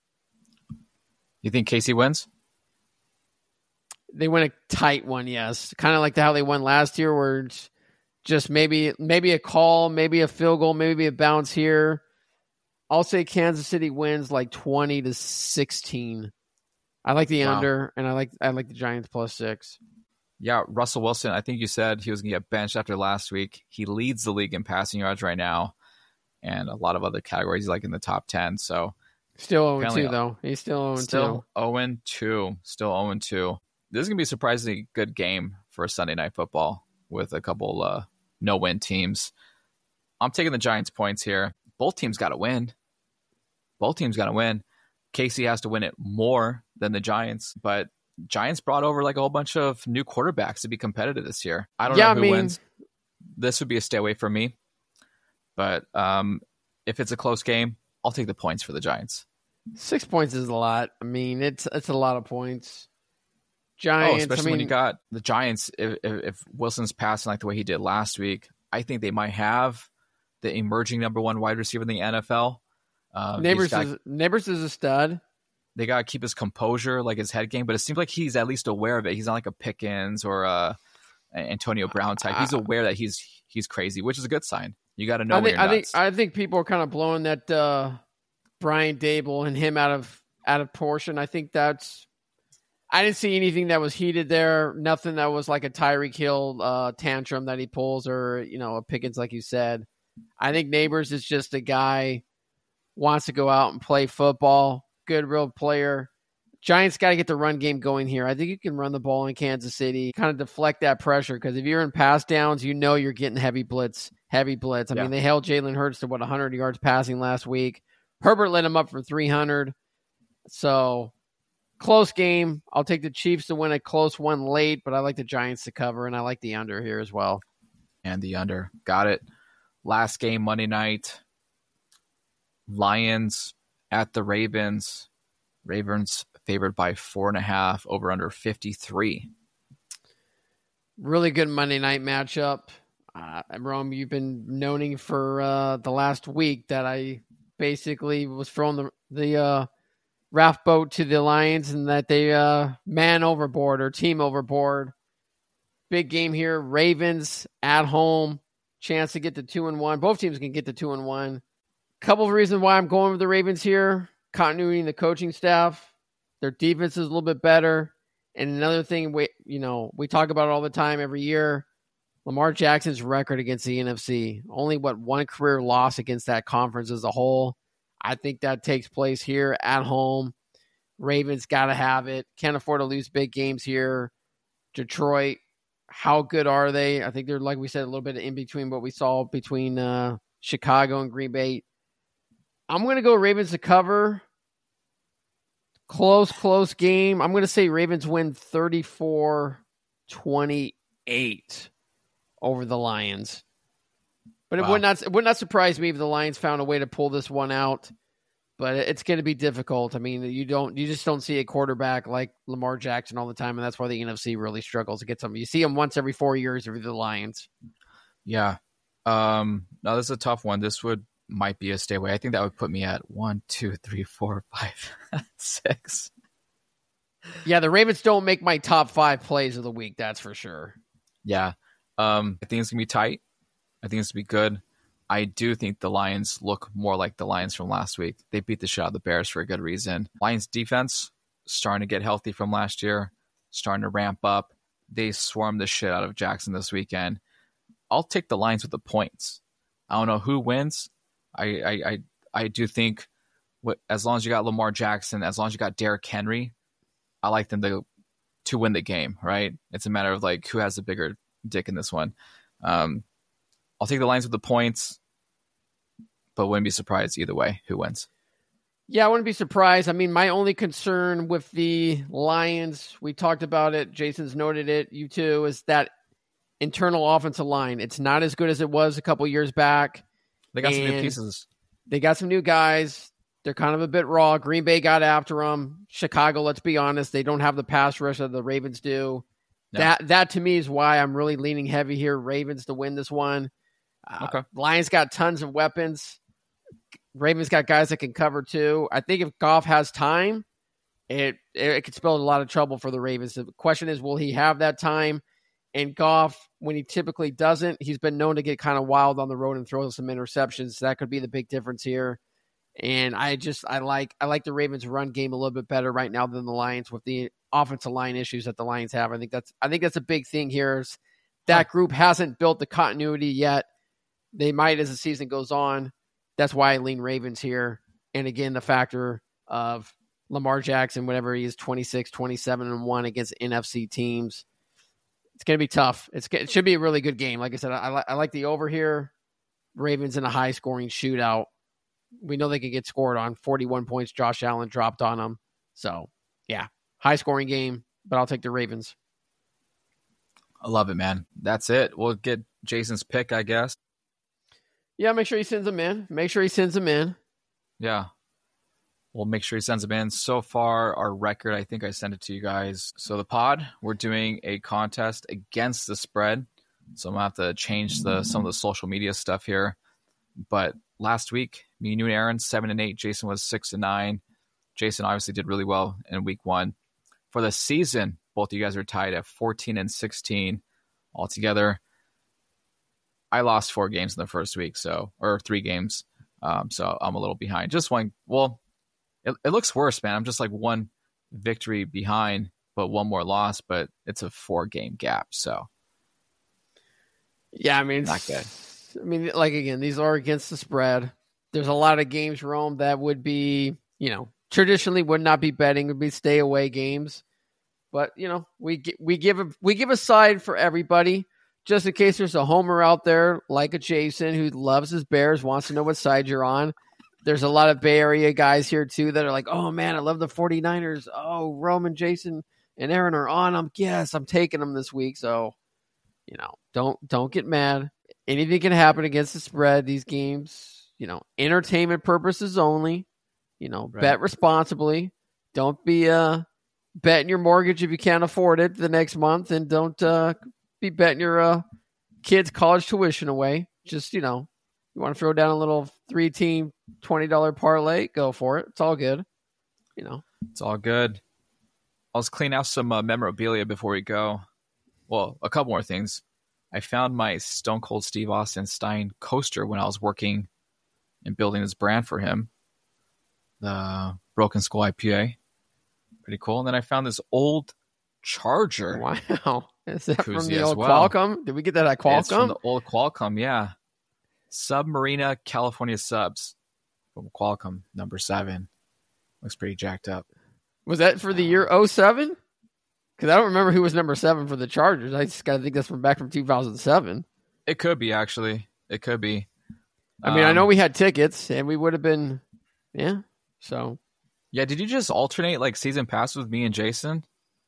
You think Casey wins? They win a tight one, yes. Kind of like how they won last year, where it's just maybe maybe a call, maybe a field goal, maybe a bounce here. I'll say Kansas City wins like twenty to sixteen. I like the Wow. under, and I like I like the Giants plus six. Yeah, Russell Wilson, I think you said he was going to get benched after last week. He leads the league in passing yards right now, and a lot of other categories, like in the top ten. So Still oh and Apparently, two, though. He's still oh and two. still oh and two. Still oh and two. This is going to be a surprisingly good game for Sunday Night Football with a couple uh, no-win teams. I'm taking the Giants points here. Both teams got to win. Both teams got to win. Casey has to win it more than the Giants, but Giants brought over like a whole bunch of new quarterbacks to be competitive this year. I don't Yeah, know who I mean- wins. This would be a stay away from me. But um, if it's a close game, I'll take the points for the Giants. Six points is a lot. I mean, it's it's a lot of points. Oh, Giants, especially I mean, when you got the Giants. If, if, if Wilson's passing like the way he did last week, I think they might have the emerging number one wide receiver in the N F L. Um, Neighbors got, is Neighbors is a stud. they got to keep his composure, like his head game. But it seems like he's at least aware of it. He's not like a Pickens or a Antonio Brown type. He's aware that he's he's crazy, which is a good sign. You got to know I when think you're I think nuts. I think people are kind of blowing that uh, Brian Dable and him out of out of portion. I think that's. I didn't see anything that was heated there. Nothing that was like a Tyreek Hill uh, tantrum that he pulls, or you know, a Pickens, like you said. I think Neighbors is just a guy wants to go out and play football. Good, real player. Giants got to get the run game going here. I think you can run the ball in Kansas City, kind of deflect that pressure, because if you're in pass downs, you know you're getting heavy blitz, heavy blitz. I Yeah. mean, they held Jalen Hurts to, what, one hundred yards passing last week. Herbert let him up for three hundred. So, close game. I'll take the Chiefs to win a close one late, but I like the Giants to cover, and I like the under here as well. And the under. Got it. Last game, Monday night. Lions at the Ravens. Ravens favored by four and a half, over under fifty-three. Really good Monday night matchup. Uh, Rome, you've been noting for uh, the last week that I basically was throwing the the uh, raft boat to the Lions and that they uh, man overboard or team overboard. Big game here. Ravens at home. Chance to get to two and one. Both teams can get to two and one. Couple of reasons why I'm going with the Ravens here. Continuity in the coaching staff. Their defense is a little bit better. And another thing, we you know, we talk about it all the time every year. Lamar Jackson's record against the N F C. Only, what, one career loss against that conference as a whole. I think that takes place here at home. Ravens got to have it. Can't afford to lose big games here. Detroit, how good are they? I think they're, like we said, a little bit in between what we saw between uh, Chicago and Green Bay. I'm going to go Ravens to cover. Close, close game. I'm going to say Ravens win thirty-four twenty-eight over the Lions. But it Wow. would not it would not surprise me if the Lions found a way to pull this one out. But it's going to be difficult. I mean, you don't you just don't see a quarterback like Lamar Jackson all the time, and that's why the N F C really struggles to get something. You see him once every four years over the Lions. Yeah. Um, no, this is a tough one. This would might be a stay away. I think that would put me at one, two, three, four, five, six. Yeah, the Ravens don't make my top five plays of the week, that's for sure. Yeah. Um, I think it's going to be tight. I think it's going to be good. I do think the Lions look more like the Lions from last week. They beat the shit out of the Bears for a good reason. Lions defense starting to get healthy from last year, starting to ramp up. They swarmed the shit out of Jackson this weekend. I'll take the Lions with the points. I don't know who wins. I I I, I do think what, as long as you got Lamar Jackson, as long as you got Derrick Henry, I like them to to win the game, right? It's a matter of like who has the bigger dick in this one. Um, I'll take the Lions with the points, but wouldn't be surprised either way who wins. Yeah, I wouldn't be surprised. I mean, my only concern with the Lions, we talked about it, Jason's noted it, you too, is that internal offensive line. It's not as good as it was a couple years back. They got some new And pieces. They got some new guys. They're kind of a bit raw. Green Bay got after them. Chicago, let's be honest, they don't have the pass rush that the Ravens do. No. That, that to me is why I'm really leaning heavy here, Ravens to win this one. Uh, Okay. Lions got tons of weapons. Ravens got guys that can cover too. I think if Goff has time, it, it it could spell a lot of trouble for the Ravens. The question is, will he have that time? And Goff, when he typically doesn't, he's been known to get kind of wild on the road and throw some interceptions. So that could be the big difference here. And I just I like I like the Ravens' run game a little bit better right now than the Lions with the offensive line issues that the Lions have. I think that's I think that's a big thing here. Is that group hasn't built the continuity yet. They might as the season goes on. That's why I lean Ravens here. And again, the factor of Lamar Jackson, whenever he is twenty-six, twenty-seven, and one against N F C teams. It's going to be tough. It's, it should be a really good game. Like I said, I, I like the over here. Ravens in a high-scoring shootout. We know they can get scored on. forty-one points Josh Allen dropped on them. So, yeah, high-scoring game, but I'll take the Ravens. I love it, man. That's it. We'll get Jason's pick, I guess. Yeah, make sure he sends them in. Make sure he sends them in. Yeah. We'll make sure he sends them in. So far, our record, I think I sent it to you guys. So the pod, we're doing a contest against the spread. So I'm going to have to change the some of the social media stuff here. But last week, me and you and Aaron, seven and eight. Jason was six and nine. Jason obviously did really well in week one. For the season, both of you guys are tied at fourteen and sixteen altogether. I lost four games in the first week, so or three games. Um, so I'm a little behind. Just one. Well, it, it looks worse, man. I'm just like one victory behind, but one more loss. But it's a four game gap. So yeah, I mean, not good. I mean, like again, these are against the spread. There's a lot of games, Rome, that would be, you know, traditionally would not be betting, would be stay away games. But you know, we we give a we give a side for everybody. Just in case there's a homer out there like a Jason who loves his Bears, wants to know what side you're on. There's a lot of Bay Area guys here, too, that are like, oh, man, I love the 49ers. Oh, Roman, Jason, and Aaron are on them. Yes, I'm taking them this week. So, you know, don't don't get mad. Anything can happen against the spread. These games, you know, entertainment purposes only. You know, Right. Bet responsibly. Don't be uh, betting your mortgage if you can't afford it the next month. And don't uh, be betting your uh, kids' college tuition away. Just, you know, you want to throw down a little three-team twenty dollars parlay, go for it. It's all good. you know. It's all good. I'll just clean out some uh, memorabilia before we go. Well, a couple more things. I found my Stone Cold Steve Austin Stein coaster when I was working and building this brand for him. The Broken Skull I P A. Pretty cool. And then I found this old Charger. Wow. Is that from the old well. Qualcomm? Did we get that at Qualcomm? It's from the old Qualcomm, yeah. Submarina California Subs from Qualcomm, number seven. Looks pretty jacked up. Was that for the year oh seven? Because I don't remember who was number seven for the Chargers. I just got to think that's from back from two thousand seven. It could be, actually. It could be. I mean, um, I know we had tickets, and we would have been, yeah, so. Yeah, did you just alternate, like, season passes with me and Jason?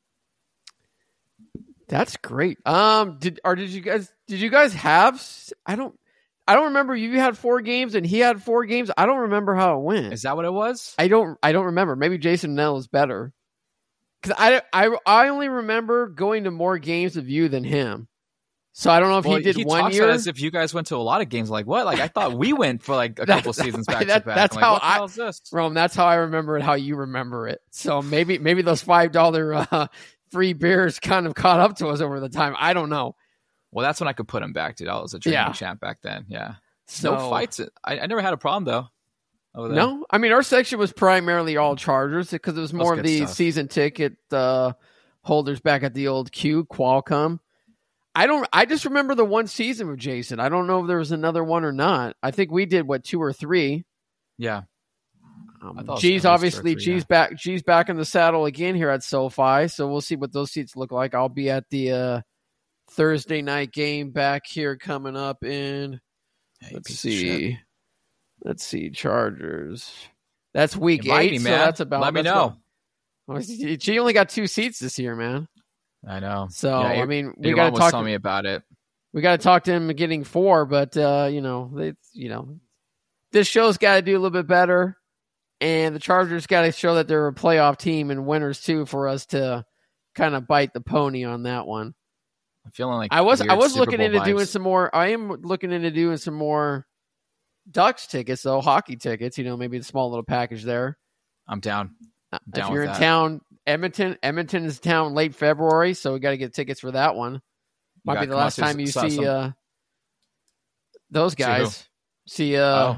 That's great. Um, did or did you guys did you guys have? I don't I don't remember. You had four games and he had four games. I don't remember how it went. Is that what it was? I don't. I don't remember. Maybe Jason Nell is better because I, I I only remember going to more games of you than him. So I don't know if well, he did he one talks year. As if you guys went to a lot of games. Like what? Like I thought we went for like a That's- couple seasons back that- to back. that's I'm like, how what the I- hell is this? Rome, that's how I remember it. How you remember it. So maybe maybe those five dollar uh, free beers kind of caught up to us over the time. I don't know. Well, that's when I could put him back, dude. I was a drinking Yeah. champ back then. Yeah. So, No fights. I, I never had a problem though. over there. No, I mean our section was primarily all Chargers because it was more of good the stuff. season ticket uh, holders back at the old Q Qualcomm. I don't. I just remember the one season with Jason. I don't know if there was another one or not. I think we did what two or three. Yeah. Um, I thought it was G's at least two or obviously three, G's yeah. back. G's back in the saddle again here at SoFi. So we'll see what those seats look like. I'll be at the uh, Thursday night game back here coming up in. Hey, Let's piece of shit. see. Let's see. Chargers. That's week Invite eight. me, So man. that's about. Let me that's know. about- Well, she only got two seats this year, man. I know. So Yeah, I mean, we Your got mom to was talk. telling me about it. We got to talk to him getting four, but uh, you know, they, you know, this show's got to do a little bit better, and the Chargers got to show that they're a playoff team and winners too for us to kind of bite the pony on that one. I'm feeling like I was I weird was Super looking Bowl into vibes. doing some more. I am looking into doing some more Ducks tickets, though hockey tickets. You know, maybe the small little package there. I'm down. Uh, Down if you're with in that. town, Edmonton, Edmonton is town late February, so we got to get tickets for that one. You Might gotta be the come out last to time you some- see some- uh, those who? guys. See uh, Oh.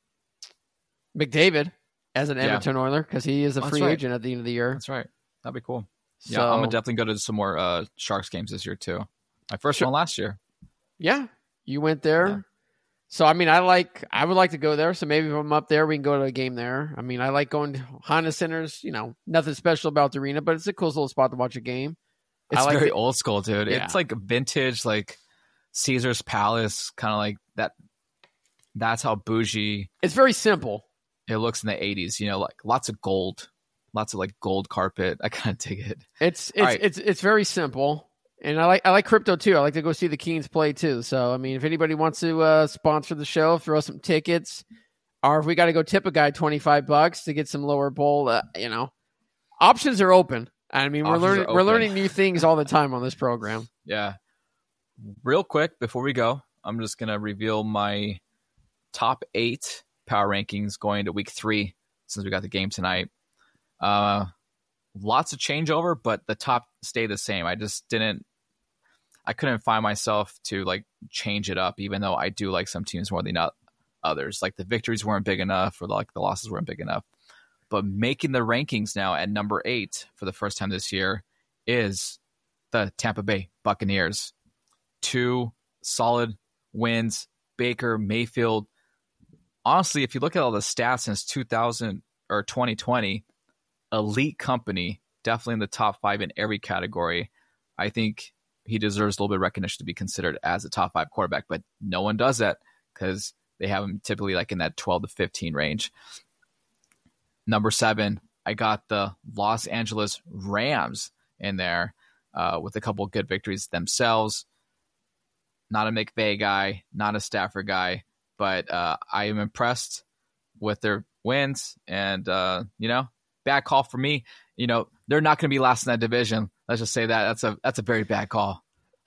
McDavid as an Yeah. Edmonton Oiler because he is a Oh, that's free right. agent at the end of the year. That's right. That'd be cool. So, Yeah, I'm gonna definitely go to some more uh, Sharks games this year too. My first Sure. one last year. yeah, you went there. Yeah. So I mean, I like. I would like to go there. So maybe if I'm up there, we can go to a game there. I mean, I like going to Honda Centers. You know, nothing special about the arena, but it's a cool little spot to watch a game. It's I like very the- old school, dude. Yeah. It's like vintage, like Caesar's Palace, kind of like that. That's how bougie It's very simple. it looks in the eighties. You know, like lots of gold, lots of like gold carpet. I kind of dig it. It's it's All right. it's it's very simple, and I like I like crypto too. I like to go see the Keens play too. So I mean, if anybody wants to uh, sponsor the show, throw some tickets, or if we got to go tip a guy twenty five bucks to get some lower bowl, uh, you know, options are open. I mean, we're Options learning are we're open. learning new things all the time on this program. Yeah. Real quick before we go, I'm just gonna reveal my top eight power rankings going to week three since we got the game tonight. Uh, lots of changeover, but the top stay the same. I just didn't. I couldn't find myself to like change it up, even though I do like some teams more than o- others. Like the victories weren't big enough, or like the losses weren't big enough. But making the rankings now at number eight for the first time this year is the Tampa Bay Buccaneers. Two solid wins. Baker Mayfield. Honestly, if you look at all the stats since two thousand or twenty twenty, elite company, definitely in the top five in every category. I think he deserves a little bit of recognition to be considered as a top five quarterback, but no one does that because they have him typically like in that twelve to fifteen range. Number seven, I got the Los Angeles Rams in there uh, with a couple of good victories themselves. Not a McVay guy, not a Stafford guy, but uh, I am impressed with their wins. And, uh, you know, bad call for me. You know, they're not going to be last in that division. Let's just say that. That's a that's a very bad call.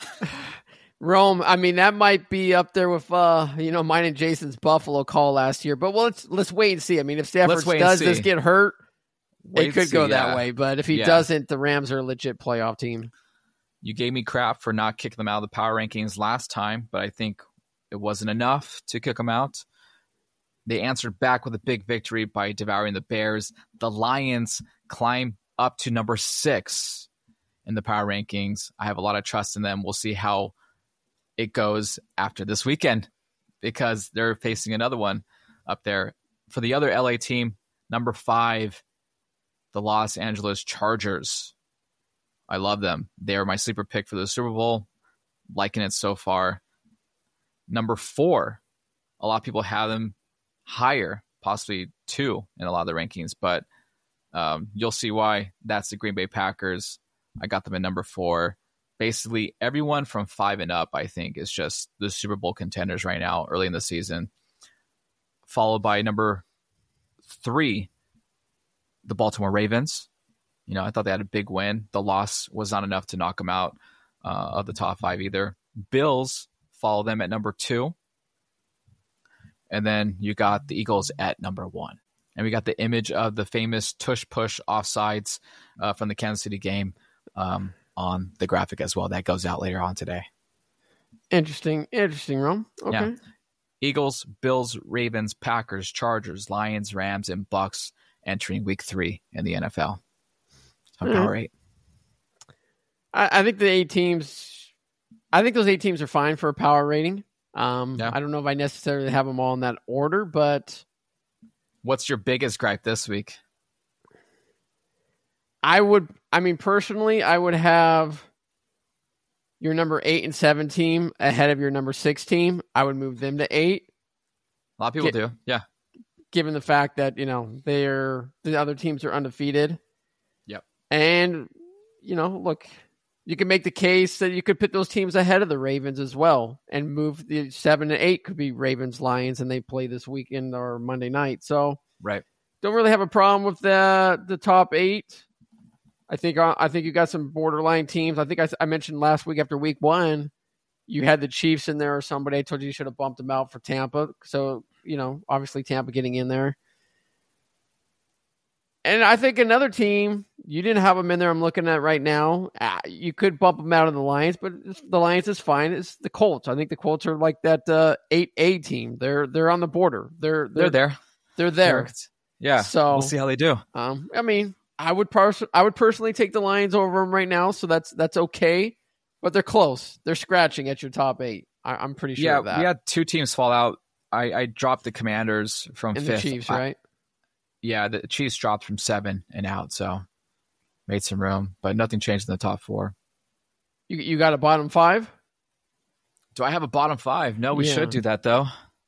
Rome, I mean, that might be up there with uh, you know, mine and Jason's Buffalo call last year. But well, let's let's wait and see. I mean, if Stafford Let's wait and does see. this get hurt, It could see, go yeah. that way, but if he Yeah. doesn't, the Rams are a legit playoff team. You gave me crap for not kicking them out of the power rankings last time, but I think it wasn't enough to kick them out. They answered back with a big victory by devouring the Bears. The Lions climb up to number six in the power rankings. I have a lot of trust in them. We'll see how it goes after this weekend because they're facing another one up there. For the other L A team, number five, the Los Angeles Chargers. I love them. They are my sleeper pick for the Super Bowl. Liking it so far. Number four, a lot of people have them higher, possibly two in a lot of the rankings, but um, you'll see why. That's the Green Bay Packers. I got them at number four. Basically, everyone from five and up, I think, is just the Super Bowl contenders right now, early in the season. Followed by number three, the Baltimore Ravens. You know, I thought they had a big win. The loss was not enough to knock them out uh, of the top five either. Bills follow them at number two. And then you got the Eagles at number one. And we got the image of the famous tush-push offsides uh, from the Kansas City game um, on the graphic as well. That goes out later on today. Interesting. Interesting, Rome. Okay. Yeah. Eagles, Bills, Ravens, Packers, Chargers, Lions, Rams, and Bucks entering week three in the N F L. So Mm-hmm. power eight. I, I think the eight teams, I think those eight teams are fine for a power rating. Um, Yeah. I don't know if I necessarily have them all in that order, but What's your biggest gripe this week? I would, I mean, personally, I would have your number eight and seven team ahead of your number six team. I would move them to eight, A lot of people Get- do. Yeah. given the fact that, you know, they're, the other teams are undefeated. Yep. And, you know, look, you can make the case that you could put those teams ahead of the Ravens as well and move the seven and eight could be Ravens, Lions, and they play this weekend or Monday night. So Right. don't really have a problem with the the top eight. I think I think you got some borderline teams. I think I, I mentioned last week after week one, you had the Chiefs in there or somebody. I told you you should have bumped them out for Tampa. So, you know, obviously Tampa getting in there. And I think another team, you didn't have them in there I'm looking at right now. Uh, you could bump them out of the Lions, but it's, the Lions is fine. It's the Colts. I think the Colts are like that uh, eight A team. They're they're on the border. They're They're there. They're there. Yeah. So We'll see how they do. um, I mean, I would pers- I would personally take the Lions over them right now, so that's that's okay. But they're close. They're scratching at your top eight. I- I'm pretty sure Yeah, of that. we had two teams fall out. I, I dropped the Commanders from and fifth. the Chiefs, I- right? yeah, the Chiefs dropped from seven and out, so made some room, but nothing changed in the top four. You you got a bottom five? Do I have a bottom five? No, we Yeah. should do that though.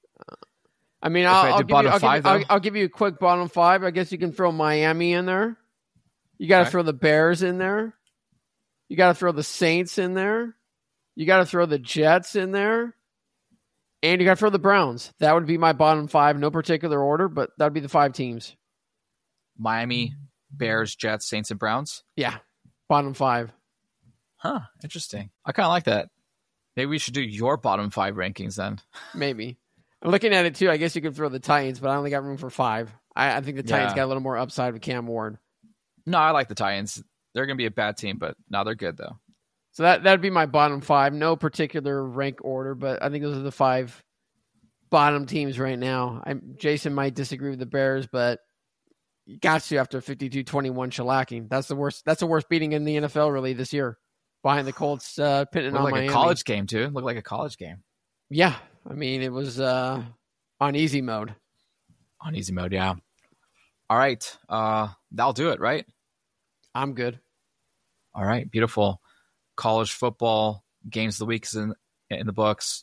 I mean, If I'll, I I'll, did give you, bottom I'll, five, give, I'll, though? I'll give you a quick bottom five. I guess you can throw Miami in there. You got to Okay. throw the Bears in there. You got to throw the Saints in there. You got to throw the Jets in there. And you got to throw the Browns. That would be my bottom five. No particular order, but that would be the five teams. Miami, Bears, Jets, Saints, and Browns. Yeah, bottom five. Huh, interesting. I kind of like that. Maybe we should do your bottom five rankings then. Maybe. I'm looking at it too. I guess you could throw the Titans, but I only got room for five. I, I think the Titans Yeah. got a little more upside with Cam Ward. No, I like the Titans. They're going to be a bad team, but no, they're good though. So that that'd be my bottom five. No particular rank order, but I think those are the five bottom teams right now. I, Jason might disagree with the Bears, but you got to after fifty-two twenty-one shellacking. That's the worst. That's the worst beating in the N F L really this year. Behind the Colts, uh, pitting Looked on like Miami. a college game too. Looked like a college game Yeah, I mean it was uh, on easy mode. on easy mode. Yeah. All right, uh, that'll do it, right? I'm good. All right, beautiful. College football games of the week is in in the books.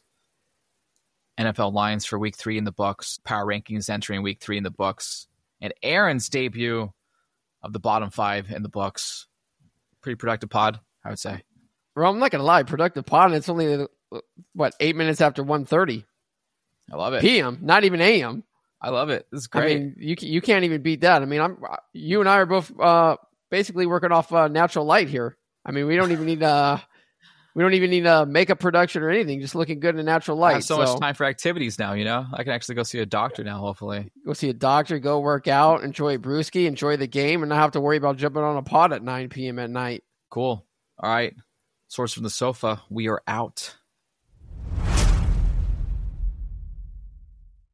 N F L lines for week three in the books. Power rankings entering week three in the books. And Aaron's debut of the bottom five in the books. Pretty productive pod, I would say. Well, I'm not gonna lie, productive pod. It's only uh, what eight minutes after one thirty I love it. p.m. Not even a m. I love it. This is great. I mean, you you can't even beat that. I mean, I'm you and I are both uh, basically working off uh, natural light here. I mean, we don't even need uh, We don't even need a makeup production or anything. Just looking good in a natural light. I have so, so much time for activities now, you know? I can actually go see a doctor now, hopefully. Go see a doctor, go work out, enjoy brewski, enjoy the game, and not have to worry about jumping on a pod at nine p.m. at night. Cool. All right. Source from the sofa. We are out.